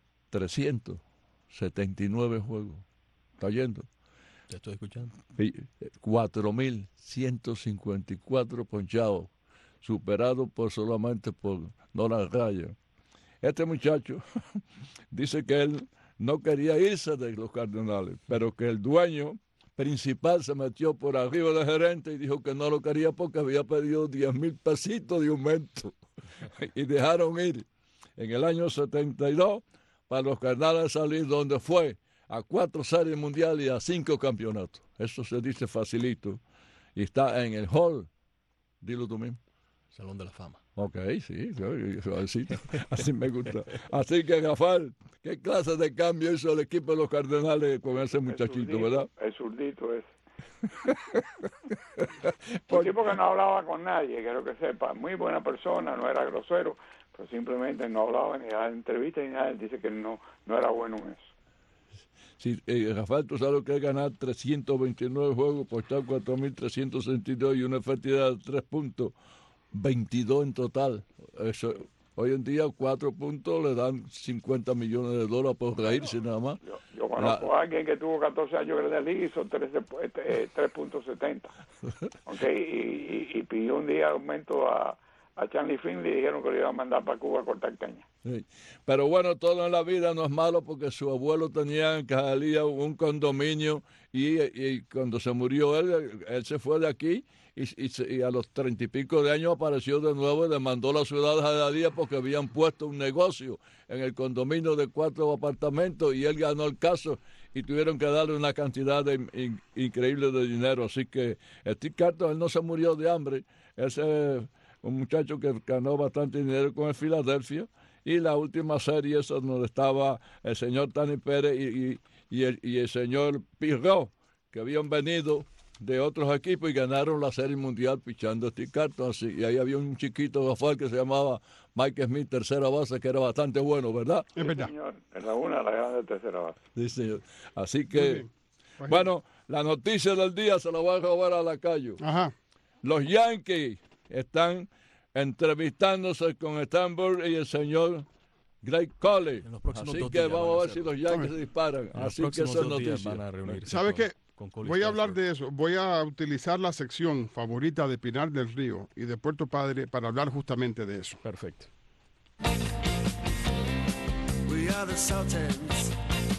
379 juegos. ¿Está oyendo? Te estoy escuchando. 4,154 ponchados. superado solamente por Donald Ryan. Este muchacho dice que él no quería irse de los Cardenales, pero que el dueño principal se metió por arriba del gerente y dijo que no lo quería porque había pedido 10,000 pesitos de aumento y dejaron ir. En el año 72 para los Cardenales salir donde fue a 4 series mundiales y a 5 campeonatos. Eso se dice facilito y está en el hall, dilo tú mismo. Salón de la Fama. Ok, sí, así me gusta. Así que, Rafael, ¿qué clase de cambio hizo el equipo de los Cardenales con ese muchachito, verdad? Es zurdito ese. Un tipo que no hablaba con nadie, quiero que sepa. Muy buena persona, no era grosero, pero simplemente no hablaba ni a entrevistas ni nada. Él dice que no era bueno en eso. Sí, Rafael, tú sabes lo que es ganar 329 juegos, postar 4.362 y una efectividad de 3.22 en total. Eso, hoy en día 4 puntos le dan $50 millones por reírse nada más. Yo conozco a alguien que tuvo 14 años en la liga y hizo 3.70. Okay, y pidió un día aumento a Charlie Finn, le dijeron que le iban a mandar para Cuba a cortar caña. Sí. Pero bueno, todo en la vida no es malo porque su abuelo tenía en Cajalía un condominio y cuando se murió él se fue de aquí y a los 30 y pico de años apareció de nuevo y demandó la ciudad de Cajalía porque habían puesto un negocio en el condominio de 4 apartamentos y él ganó el caso y tuvieron que darle una cantidad increíble de dinero. Así que Steve Carton, él no se murió de hambre, ese un muchacho que ganó bastante dinero con el Philadelphia, y la última serie es donde estaba el señor Tani Pérez y el señor Pirro, que habían venido de otros equipos y ganaron la Serie Mundial pichando a Steve Carton. Y ahí había un chiquito Rafael que se llamaba Mike Smith, tercera base, que era bastante bueno, ¿verdad? Sí, señor, en la una de la grande tercera base. Sí, señor. Así que, bueno, la noticia del día se la voy a robar a Lacayo. Ajá. Los Yankees están entrevistándose con Stanford y el señor Greg Coley. Así que vamos a ver si los Yankees se disparan. Así que esa es noticia. ¿Sabes qué? Voy a hablar de eso. Voy a utilizar la sección favorita de Pinar del Río y de Puerto Padre para hablar justamente de eso. Perfecto. We are the Sultans.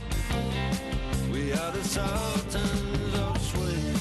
We are the Sultans of Swing.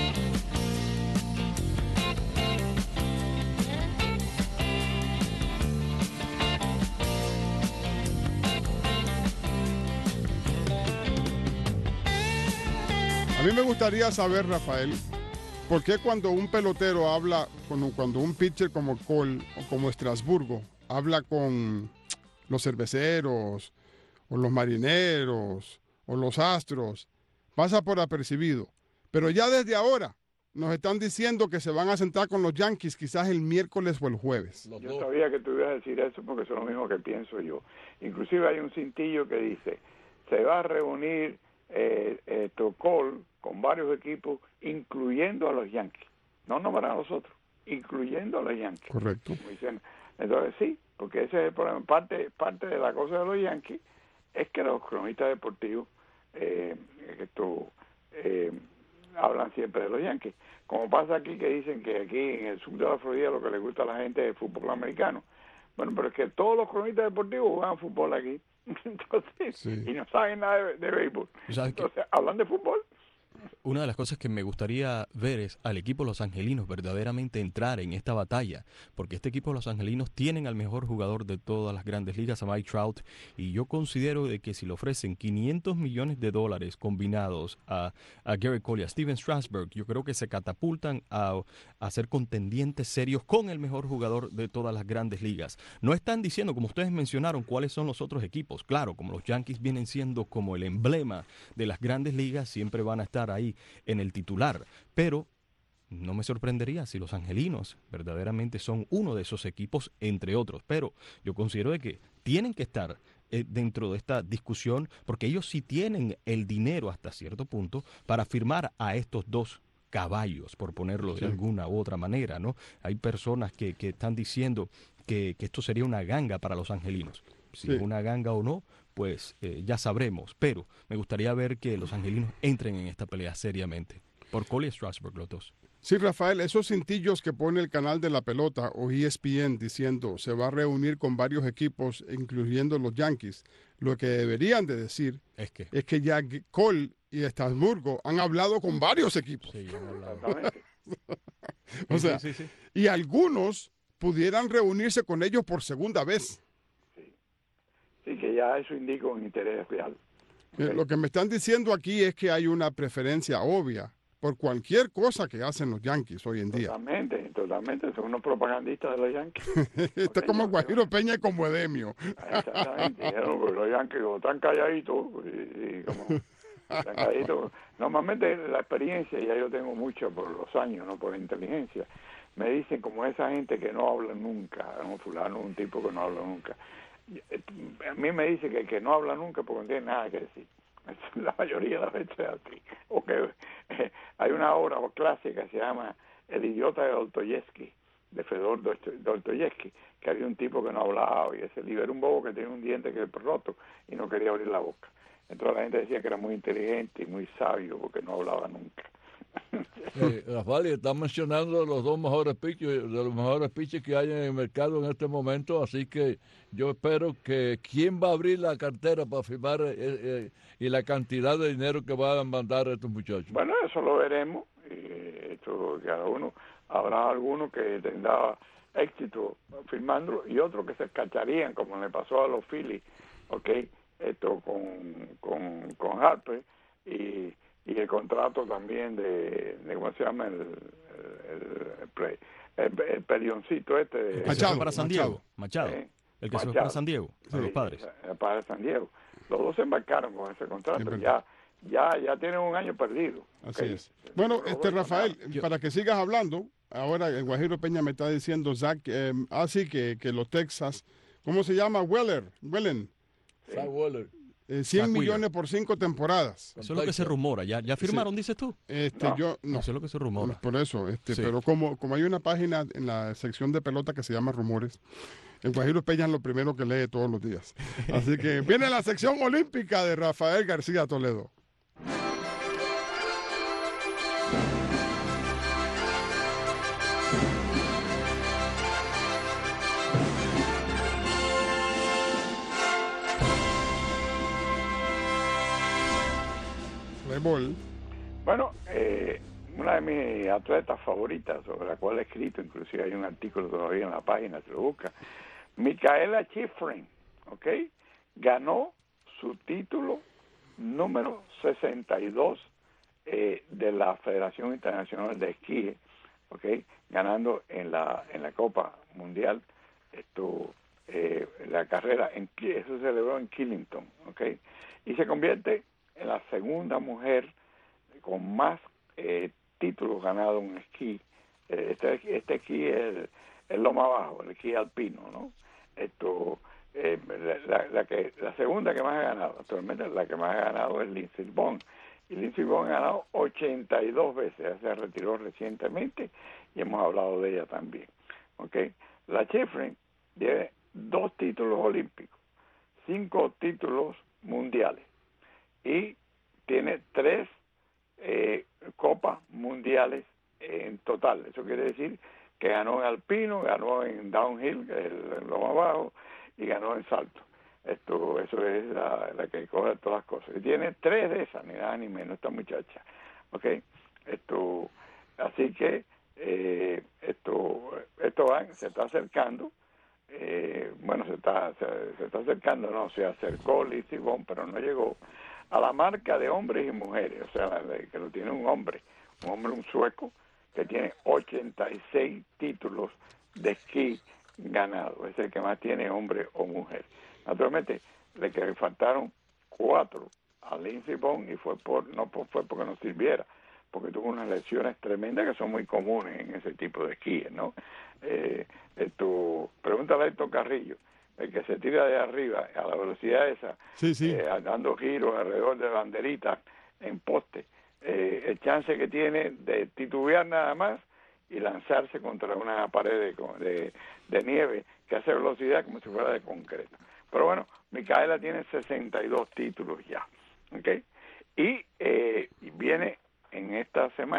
A mí me gustaría saber, Rafael, ¿por qué cuando un pelotero habla, cuando un pitcher como Cole o como Estrasburgo habla con los cerveceros o los marineros o los Astros, pasa por apercibido? Pero ya desde ahora nos están diciendo que se van a sentar con los Yankees quizás el miércoles o el jueves. Yo sabía que tú ibas a decir eso porque eso es lo mismo que pienso yo. Inclusive hay un cintillo que dice, se va a reunir Cole con varios equipos, incluyendo a los Yankees. No para nosotros, incluyendo a los Yankees. Correcto. Entonces sí, porque ese es el problema. Parte de la cosa de los Yankees es que los cronistas deportivos hablan siempre de los Yankees. Como pasa aquí, que dicen que aquí en el sur de la Florida lo que les gusta a la gente es el fútbol americano. Bueno, pero es que todos los cronistas deportivos juegan fútbol aquí. Entonces, sí. Y no saben nada de béisbol. Entonces, hablan de fútbol. Una de las cosas que me gustaría ver es al equipo Los Angelinos verdaderamente entrar en esta batalla, porque este equipo Los Angelinos tienen al mejor jugador de todas las grandes ligas, a Mike Trout, y yo considero de que si le ofrecen $500 millones combinados a Gerrit Cole y a Steven Strasburg, yo creo que se catapultan a ser contendientes serios con el mejor jugador de todas las grandes ligas. No están diciendo, como ustedes mencionaron, cuáles son los otros equipos. Claro, como los Yankees vienen siendo como el emblema de las grandes ligas, siempre van a estar ahí en el titular, pero no me sorprendería si los Angelinos verdaderamente son uno de esos equipos, entre otros, pero yo considero de que tienen que estar dentro de esta discusión, porque ellos sí tienen el dinero hasta cierto punto para firmar a estos dos caballos, por ponerlo de alguna u otra manera, ¿no? Hay personas que están diciendo que esto sería una ganga para los Angelinos. Si es una ganga o no, pues ya sabremos, pero me gustaría ver que los Angelinos entren en esta pelea seriamente, por Cole y Strasburg los dos. Sí, Rafael, esos cintillos que pone el canal de la pelota o ESPN diciendo se va a reunir con varios equipos, incluyendo los Yankees, lo que deberían de decir es que ya Cole y Estrasburgo han hablado con varios equipos. Sí, han hablado. Exactamente. O sea, sí. y algunos pudieran reunirse con ellos por segunda vez. Sí, que ya eso indica un interés real. Okay. Lo que me están diciendo aquí es que hay una preferencia obvia por cualquier cosa que hacen los Yankees hoy en día. Totalmente, son unos propagandistas de los Yankees. Está como Guajiro Peña y como Edemio. Exactamente, los Yankees están calladitos y como están calladitos. Normalmente la experiencia, ya yo tengo mucho por los años, no por la inteligencia, me dicen como esa gente que no habla nunca, un fulano, un tipo que no habla nunca. A mí me dice que el que no habla nunca porque no tiene nada que decir. La mayoría de las veces es así. Hay una obra clásica que se llama El idiota de Dostoyevsky, de Fedor Dostoyevsky, que había un tipo que no hablaba y ese libro era un bobo que tenía un diente que era roto y no quería abrir la boca. Entonces la gente decía que era muy inteligente y muy sabio porque no hablaba nunca. Rafael, está mencionando los dos mejores pitchers, de los mejores pitchers que hay en el mercado en este momento, así que yo espero que quién va a abrir la cartera para firmar y la cantidad de dinero que van a mandar a estos muchachos. Bueno, eso lo veremos. Cada uno, habrá algunos que tendrá éxito firmándolo y otros que se escacharían, como le pasó a los Phillies, con Harper y el contrato también de ¿cómo se llama? El pelioncito de Machado, para San Diego. Machado. El que se fue para San Diego, a los Padres. Para San Diego. Los dos se embarcaron con ese contrato. Ya tienen un año perdido. Así es. Bueno, Rafael, para que sigas hablando, ahora el Guajiro Peña me está diciendo, Zach, que los Texas, ¿cómo se llama? Wellen. Zach Wheeler. 100 millones por 5 temporadas. Eso es lo que se rumora. ¿Ya firmaron, dices tú? Yo no. Eso es lo que se rumora. Por eso, pero como hay una página en la sección de pelota que se llama Rumores, el Guajiro Peña es lo primero que lee todos los días. Así que viene la sección olímpica de Rafael García Toledo. Bueno, una de mis atletas favoritas, sobre la cual he escrito, inclusive hay un artículo todavía en la página, se lo busca, Mikaela Shiffrin, ganó su título número 62 de la Federación Internacional de Esquí, ganando en la Copa Mundial la carrera, eso se celebró en Killington, y se convierte en la segunda mujer con más títulos ganados en esquí. Este esquí es lo más bajo, el esquí alpino, ¿no? La segunda que más ha ganado, actualmente la que más ha ganado es Lindsey Vonn. Y Lindsey Vonn ha ganado 82 veces, ya se retiró recientemente y hemos hablado de ella también. La Shiffrin tiene 2 títulos olímpicos, 5 títulos mundiales y tiene 3 copas mundiales en total. Eso quiere decir que ganó en alpino, ganó en downhill, que es lo más bajo, y ganó en salto. Eso es la que coge todas las cosas. Y tiene 3 de esas, ni nada ni menos, esta muchacha. Así que se está acercando. Se está acercando, no, se acercó Lindsey Vonn, pero no llegó a la marca de hombres y mujeres, o sea, que lo tiene un sueco, que tiene 86 títulos de esquí ganados, es el que más tiene hombre o mujer. Naturalmente, le que faltaron 4 a Lindsey Vonn y fue porque no sirviera, porque tuvo unas lesiones tremendas que son muy comunes en ese tipo de esquíes, ¿no? Pregúntale a Héctor Carrillo, el que se tira de arriba a la velocidad esa, dando giros alrededor de banderitas en poste, el chance que tiene de titubear nada más y lanzarse contra una pared de nieve que hace velocidad como si fuera de concreto. Pero bueno, Mikaela tiene 62 títulos ya, y viene en esta semana,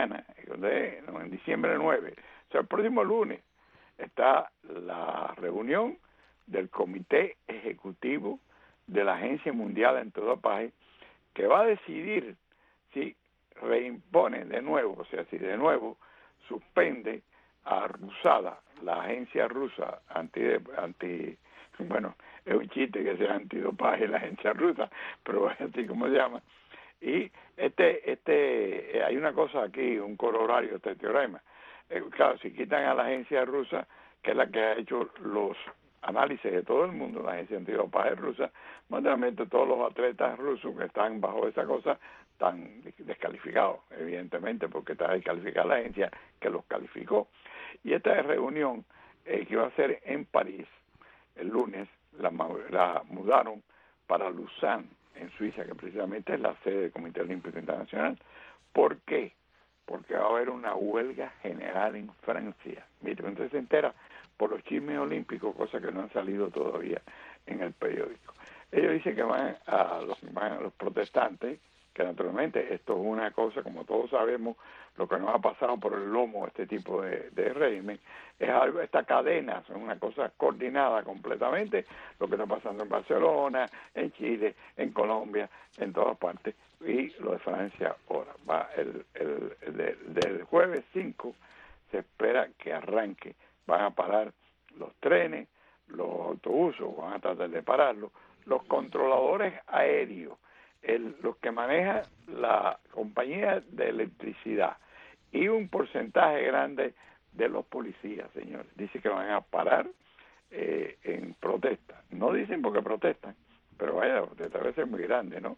en diciembre 9, o sea, el próximo lunes, está la reunión del Comité Ejecutivo de la Agencia Mundial Antidopaje, que va a decidir si reimpone de nuevo, o sea, si de nuevo suspende a RUSADA, la agencia rusa bueno, es un chiste que sea antidopaje la agencia rusa, pero es así como se llama. Y hay una cosa aquí, un corolario, este teorema. Claro, si quitan a la agencia rusa, que es la que ha hecho los análisis de todo el mundo, la agencia antidopaje rusa, moderadamente todos los atletas rusos que están bajo esa cosa están descalificados, evidentemente, porque está descalificada la agencia que los calificó. Y esta reunión que iba a ser en París el lunes, la mudaron para Lausanne, en Suiza, que precisamente es la sede del Comité Olímpico Internacional. ¿Por qué? Porque va a haber una huelga general en Francia. Mire, entonces se entera por los chismes olímpicos, cosas que no han salido todavía en el periódico. Ellos dicen que van a los protestantes, que naturalmente esto es una cosa, como todos sabemos, lo que nos ha pasado por el lomo este tipo de régimen, es algo, esta cadena, es una cosa coordinada completamente, lo que está pasando en Barcelona, en Chile, en Colombia, en todas partes, y lo de Francia ahora. Va del jueves 5 se espera que arranque, van a parar los trenes, los autobuses, van a tratar de pararlos, los controladores aéreos, los que manejan la compañía de electricidad y un porcentaje grande de los policías, señores. Dice que van a parar en protesta. No dicen porque protestan, pero vaya, la protesta a veces es muy grande, ¿no?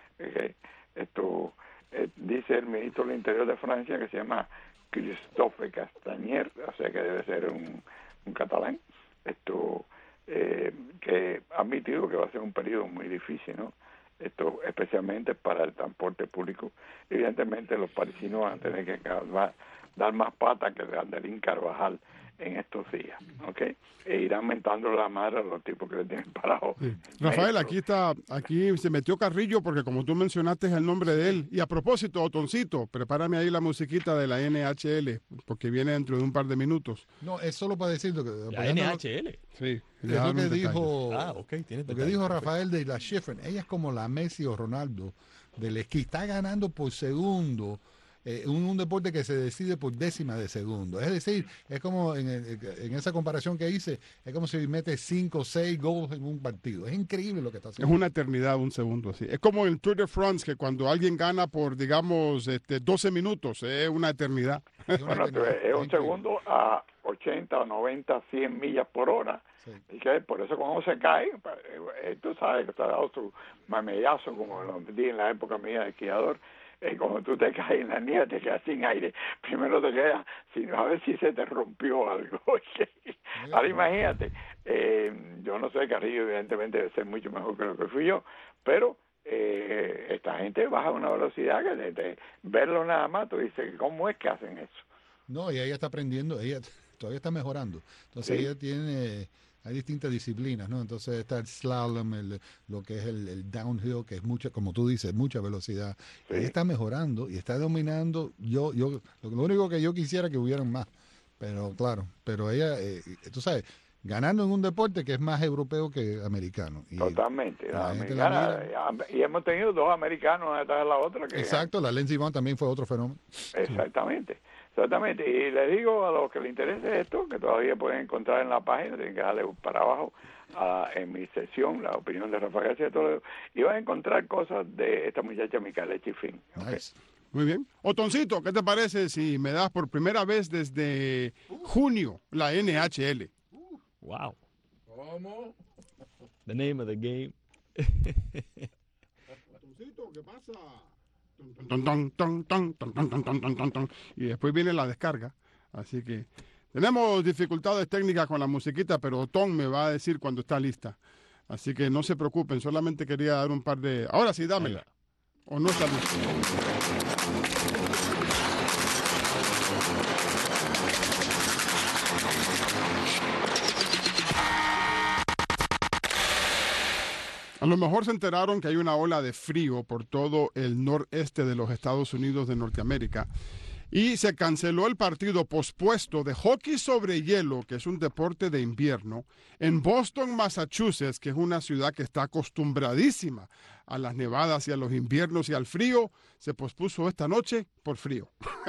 Dice el ministro del Interior de Francia, que se llama Christophe Castaner, o sea que debe ser un catalán, que ha admitido que va a ser un periodo muy difícil, ¿no? Especialmente para el transporte público. Evidentemente los parisinos van a tener que dar más pata que Adelín Carvajal en estos días, ¿ok? E irán aumentando la madre a los tipos que le tienen parado. Sí. Rafael, aquí se metió Carrillo porque como tú mencionaste es el nombre de él. Y a propósito, Otoncito, prepárame ahí la musiquita de la NHL, porque viene dentro de un par de minutos. No, es solo para decir lo que... ¿La NHL? Sí. Es lo que dijo, lo que dijo Rafael de la Schifrin. Ella es como la Messi o Ronaldo del esquí. Está ganando por segundo. Un deporte que se decide por décima de segundo. Es decir, es como en esa comparación que hice, es como si mete 5 o 6 goles en un partido. Es increíble lo que está haciendo. Es una eternidad, un segundo así. Es como el Tour de France, que cuando alguien gana por, digamos, 12 minutos, es una eternidad. Es un segundo a 80, 90, 100 millas por hora. Sí. Y que por eso cuando se cae, tú sabes que te ha dado su mamellazo, como lo di en la época mía de esquiador. Como tú te caes en la nieve, te quedas sin aire. Primero te quedas a ver si se te rompió algo. Ahora imagínate, yo no sé, Carrillo evidentemente debe ser mucho mejor que lo que fui yo, pero esta gente baja a una velocidad que de verlo nada más, tú dices, ¿cómo es que hacen eso? No, y ella está aprendiendo, ella todavía está mejorando. Entonces ella tiene... Hay distintas disciplinas, ¿no? Entonces está el slalom, lo que es el downhill, que es mucha, como tú dices, mucha velocidad. Sí. Ella está mejorando y está dominando. Lo único que yo quisiera que hubieran más, pero claro, pero ella, tú sabes, ganando en un deporte que es más europeo que americano. Y totalmente. Y hemos tenido 2 americanos detrás de la otra. Exacto, la Lindsey Vonn también fue otro fenómeno. Exactamente. Exactamente, y les digo a los que les interese esto, que todavía pueden encontrar en la página, tienen que darle para abajo en mi sección, la opinión de Rafael García Toledo, y van a encontrar cosas de esta muchacha Micaela Schifrin. Nice. Muy bien. Otoncito, ¿qué te parece si me das por primera vez desde junio la NHL? Wow. ¿Cómo? The name of the game. Otoncito, ¿qué pasa? Y después viene la descarga, así que tenemos dificultades técnicas con la musiquita, pero Tom me va a decir cuando está lista, así que no se preocupen, solamente quería dar un par de... Ahora sí, dámela, o no está lista. A lo mejor se enteraron que hay una ola de frío por todo el noreste de los Estados Unidos de Norteamérica. Y se canceló el partido pospuesto de hockey sobre hielo, que es un deporte de invierno, en Boston, Massachusetts, que es una ciudad que está acostumbradísima a las nevadas y a los inviernos y al frío. Se pospuso esta noche por frío.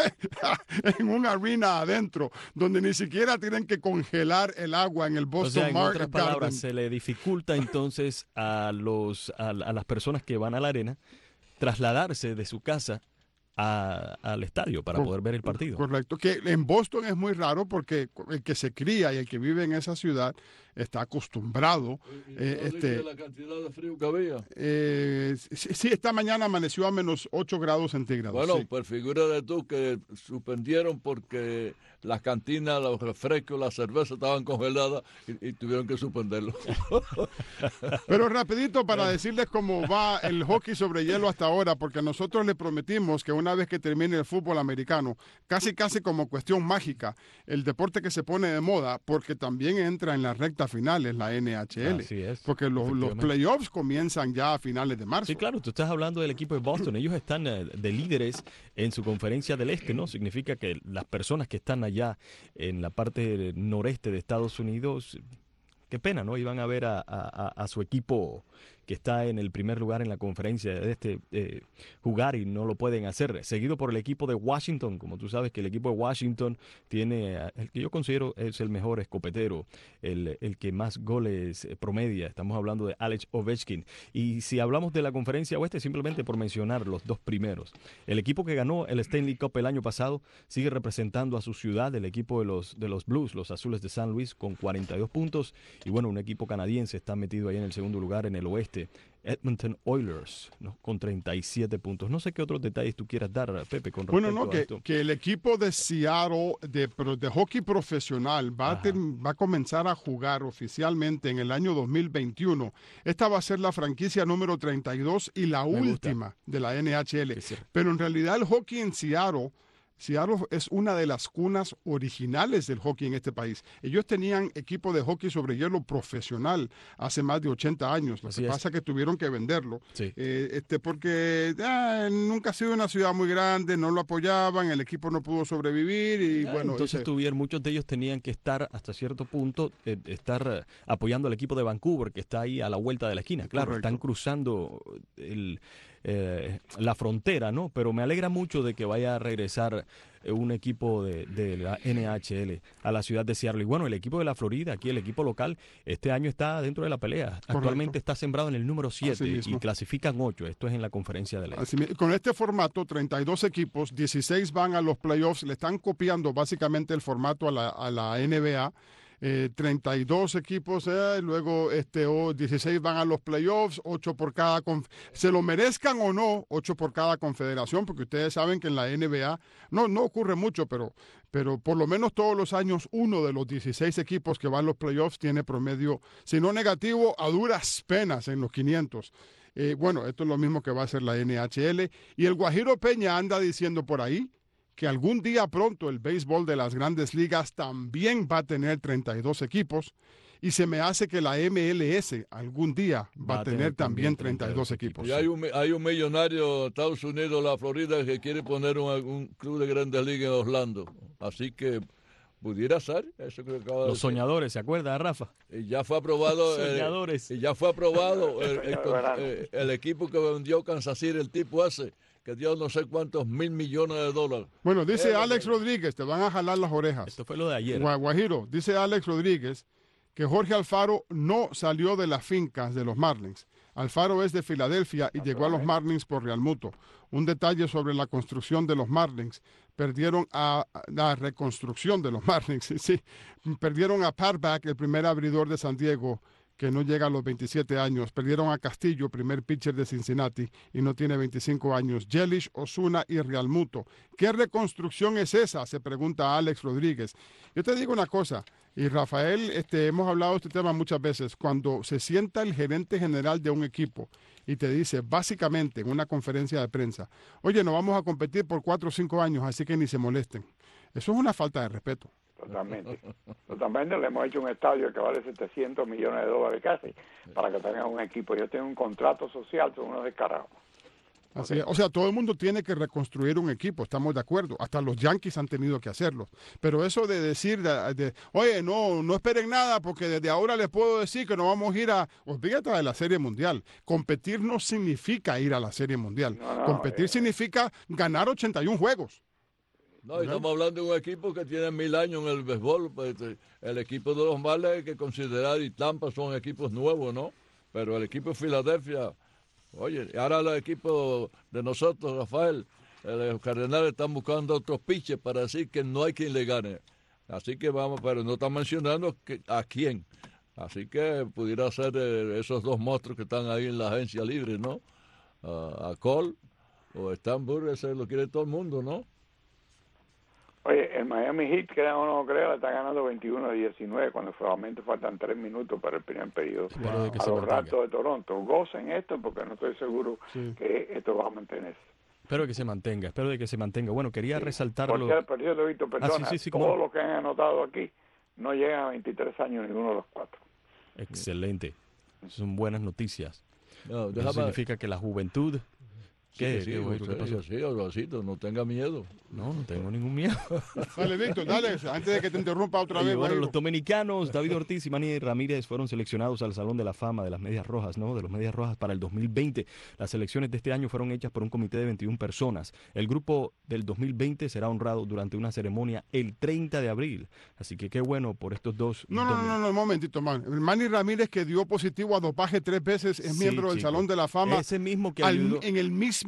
En una arena adentro, donde ni siquiera tienen que congelar el agua en el Boston en Market otras palabras, Garden. se le dificulta entonces a las personas que van a la arena trasladarse de su casa al estadio para poder ver el partido. Correcto, que en Boston es muy raro porque el que se cría y el que vive en esa ciudad está acostumbrado. La cantidad de frío que había. Sí, esta mañana amaneció a menos 8 grados centígrados. Bueno, sí. pues figúrate tú que suspendieron porque las cantinas, los refrescos, las cervezas estaban congeladas y tuvieron que suspenderlo. Pero rapidito para decirles cómo va el hockey sobre hielo hasta ahora, porque nosotros le prometimos que una vez que termine el fútbol americano, casi como cuestión mágica, el deporte que se pone de moda, porque también entra en la recta final, es la NHL. Así es, porque los playoffs comienzan ya a finales de marzo. Sí, claro, tú estás hablando del equipo de Boston. Ellos están de líderes en su conferencia del Este, ¿no? Significa que las personas que están allá en la parte noreste de Estados Unidos, qué pena, ¿no? Iban a ver a su equipo que está en el primer lugar en la conferencia de este jugar y no lo pueden hacer. Seguido por el equipo de Washington, como tú sabes que el equipo de Washington tiene el que yo considero es el mejor escopetero, el que más goles promedia. Estamos hablando de Alex Ovechkin. Y si hablamos de la conferencia oeste, simplemente por mencionar los dos primeros. El equipo que ganó el Stanley Cup el año pasado sigue representando a su ciudad, el equipo de los Blues, los Azules de San Luis, con 42 puntos. Y bueno, un equipo canadiense está metido ahí en el segundo lugar en el oeste. Edmonton Oilers, ¿no? Con 37 puntos. No sé qué otros detalles tú quieras dar, Pepe, con respecto a esto. Que el equipo de Seattle de hockey profesional va a comenzar a jugar oficialmente en el año 2021. Esta va a ser la franquicia número 32 y la última de la NHL. Sí. Pero en realidad el hockey en Seattle es una de las cunas originales del hockey en este país. Ellos tenían equipo de hockey sobre hielo profesional hace más de 80 años. Lo que pasa es que tuvieron que venderlo. Sí. Porque nunca ha sido una ciudad muy grande, no lo apoyaban, el equipo no pudo sobrevivir y bueno. Entonces muchos de ellos tenían que estar hasta cierto punto, estar apoyando al equipo de Vancouver, que está ahí a la vuelta de la esquina. Claro, correcto. Están cruzando la frontera, ¿no? Pero me alegra mucho de que vaya a regresar un equipo de la NHL a la ciudad de Seattle. Y bueno, el equipo de la Florida, aquí el equipo local, este año está dentro de la pelea. Correcto. Actualmente está sembrado en el número 7 y clasifican 8. Esto es en la conferencia de la Con este formato, 32 equipos, 16 van a los playoffs, le están copiando básicamente el formato a la NBA. 32 equipos, luego 16 van a los playoffs, 8 por cada, se lo merezcan o no, 8 por cada confederación, porque ustedes saben que en la NBA no ocurre mucho, pero por lo menos todos los años uno de los 16 equipos que van a los playoffs tiene promedio, si no negativo, a duras penas en los 500. Bueno, esto es lo mismo que va a hacer la NHL, y el Guajiro Peña anda diciendo por ahí que algún día pronto el béisbol de las grandes ligas también va a tener 32 equipos y se me hace que la MLS algún día va a tener también 32 equipos. Y hay un millonario de Estados Unidos, la Florida, que quiere poner un club de grandes ligas en Orlando. Así que pudiera ser eso que acaba de Los soñadores, ¿se acuerda, Rafa? Y ya fue aprobado. Soñadores. Y ya fue aprobado el equipo que vendió Kansas City, el tipo ese, que dio no sé cuántos $1,000 millones. Bueno, dice Alex Rodríguez, te van a jalar las orejas. Esto fue lo de ayer. Guajiro, dice Alex Rodríguez que Jorge Alfaro no salió de las fincas de los Marlins. Alfaro es de Filadelfia y llegó a los Marlins por Real Muto. Un detalle sobre la construcción de los Marlins. Perdieron a la reconstrucción de los Marlins. Sí. Perdieron a Parback, el primer abridor de San Diego, que no llega a los 27 años. Perdieron a Castillo, primer pitcher de Cincinnati, y no tiene 25 años. Yelich, Ozuna y Realmuto. ¿Qué reconstrucción es esa? Se pregunta Alex Rodríguez. Yo te digo una cosa, y Rafael, hemos hablado de este tema muchas veces. Cuando se sienta el gerente general de un equipo y te dice, básicamente, en una conferencia de prensa, oye, no vamos a competir por 4 o 5 años, así que ni se molesten. Eso es una falta de respeto. Totalmente le hemos hecho un estadio que vale $700 millones casi para que tengan un equipo. Ellos tienen un contrato social, son unos descarados. Así es. O sea, todo el mundo tiene que reconstruir un equipo, estamos de acuerdo. Hasta los Yankees han tenido que hacerlo. Pero eso de decir, oye, no esperen nada porque desde ahora les puedo decir que no vamos a ir olvídate de la Serie Mundial. Competir no significa ir a la Serie Mundial. Competir significa ganar 81 juegos. No, y estamos hablando de un equipo que tiene 1000 años en el béisbol. Pues, el equipo de los Marlins hay que considerar, y Tampa son equipos nuevos, ¿no? Pero el equipo de Filadelfia... Oye, ahora los equipos de nosotros, Rafael, los Cardenales están buscando otros pitchers para decir que no hay quien le gane. Así que vamos, pero no están mencionando a quién. Así que pudiera ser esos dos monstruos que están ahí en la agencia libre, ¿no? A Cole o Stanford, ese lo quiere todo el mundo, ¿no? Oye, el Miami Heat, crea o no crea, está ganando 21-19 cuando solamente faltan 3 minutos para el primer periodo. A los Raptors de Toronto. Gocen esto porque no estoy seguro que esto va a mantenerse. Espero de que se mantenga. Bueno, quería resaltarlo. Por cierto, Víctor, perdona, todos los que han anotado aquí no llegan a 23 años ninguno de los 4. Excelente. Son buenas noticias. No, eso significa que la juventud... ¿Qué pasó? Sí, Osvaldo, no tenga miedo. No tengo ningún miedo. Dale, Víctor, dale, antes de que te interrumpa otra vez. Bueno, los dominicanos, David Ortiz y Manny Ramírez fueron seleccionados al Salón de la Fama de las Medias Rojas, ¿no? De los Medias Rojas para el 2020. Las selecciones de este año fueron hechas por un comité de 21 personas. El grupo del 2020 será honrado durante una ceremonia el 30 de abril. Así que qué bueno por estos dos. No, un momentito, man. Manny Ramírez, que dio positivo a dopaje 3 veces, es miembro del Salón de la Fama. Ese mismo que ayudó. En el mismo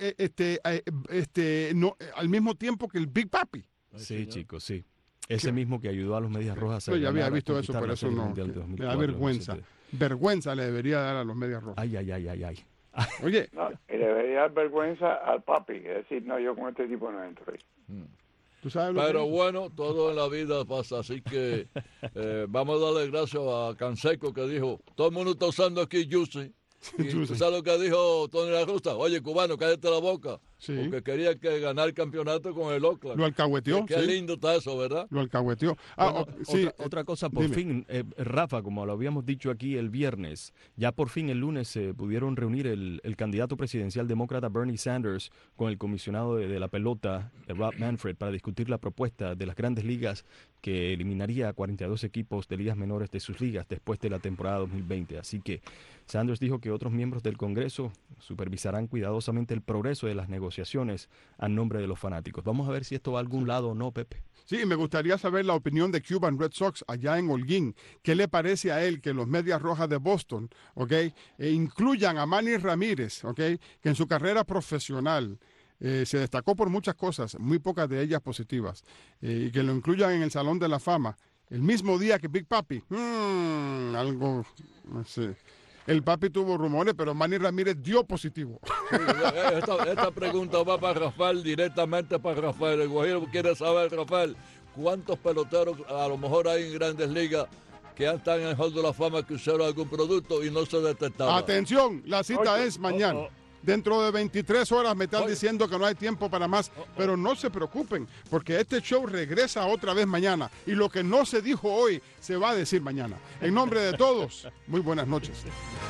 al mismo tiempo que el Big Papi. Sí, chicos, sí. Ese mismo que ayudó a los Medias Rojas. Yo ya había visto eso, por eso no. Me da vergüenza. Vergüenza le debería dar a los Medias Rojas. Ay. Oye. No, y debería dar vergüenza al Papi. Es decir, no, yo con este tipo no entro ahí. ¿Tú sabes lo Pero bueno, todo en la vida pasa, así que vamos a darle gracias a Canseco que dijo, todo el mundo está usando aquí Juicy. Y ¿tú sabes lo que dijo Tony La Russa? Oye, cubano, cállate la boca. Sí. Porque quería que ganar el campeonato con el Oakland. Lo alcahueteó. Qué lindo está eso, ¿verdad? Lo alcahueteó. Otra cosa, por fin, Rafa, como lo habíamos dicho aquí el viernes, ya por fin el lunes se pudieron reunir el candidato presidencial demócrata Bernie Sanders con el comisionado de la pelota, Rob Manfred, para discutir la propuesta de las grandes ligas que eliminaría a 42 equipos de ligas menores de sus ligas después de la temporada 2020. Así que Sanders dijo que otros miembros del Congreso supervisarán cuidadosamente el progreso de las negociaciones a nombre de los fanáticos. Vamos a ver si esto va a algún lado o no, Pepe. Sí, me gustaría saber la opinión de Cuban Red Sox allá en Holguín. ¿Qué le parece a él que los Medias Rojas de Boston, incluyan a Manny Ramírez, que en su carrera profesional se destacó por muchas cosas, muy pocas de ellas positivas, y que lo incluyan en el Salón de la Fama el mismo día que Big Papi? Algo, no sé. El Papi tuvo rumores, pero Manny Ramírez dio positivo. Sí, esta pregunta va para Rafael, directamente para Rafael. El Guajiro quiere saber, Rafael, ¿cuántos peloteros a lo mejor hay en Grandes Ligas que están en el Hall de la Fama que usaron algún producto y no se detectaba? Atención, la cita es mañana. Dentro de 23 horas me están diciendo que no hay tiempo para más, pero no se preocupen, porque este show regresa otra vez mañana y lo que no se dijo hoy se va a decir mañana. En nombre de todos, muy buenas noches.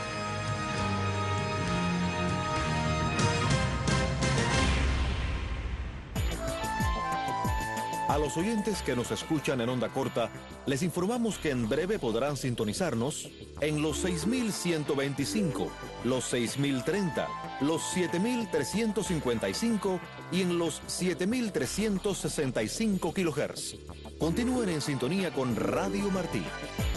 A los oyentes que nos escuchan en onda corta, les informamos que en breve podrán sintonizarnos en los 6125, los 6030, los 7355 y en los 7365 kHz. Continúen en sintonía con Radio Martí.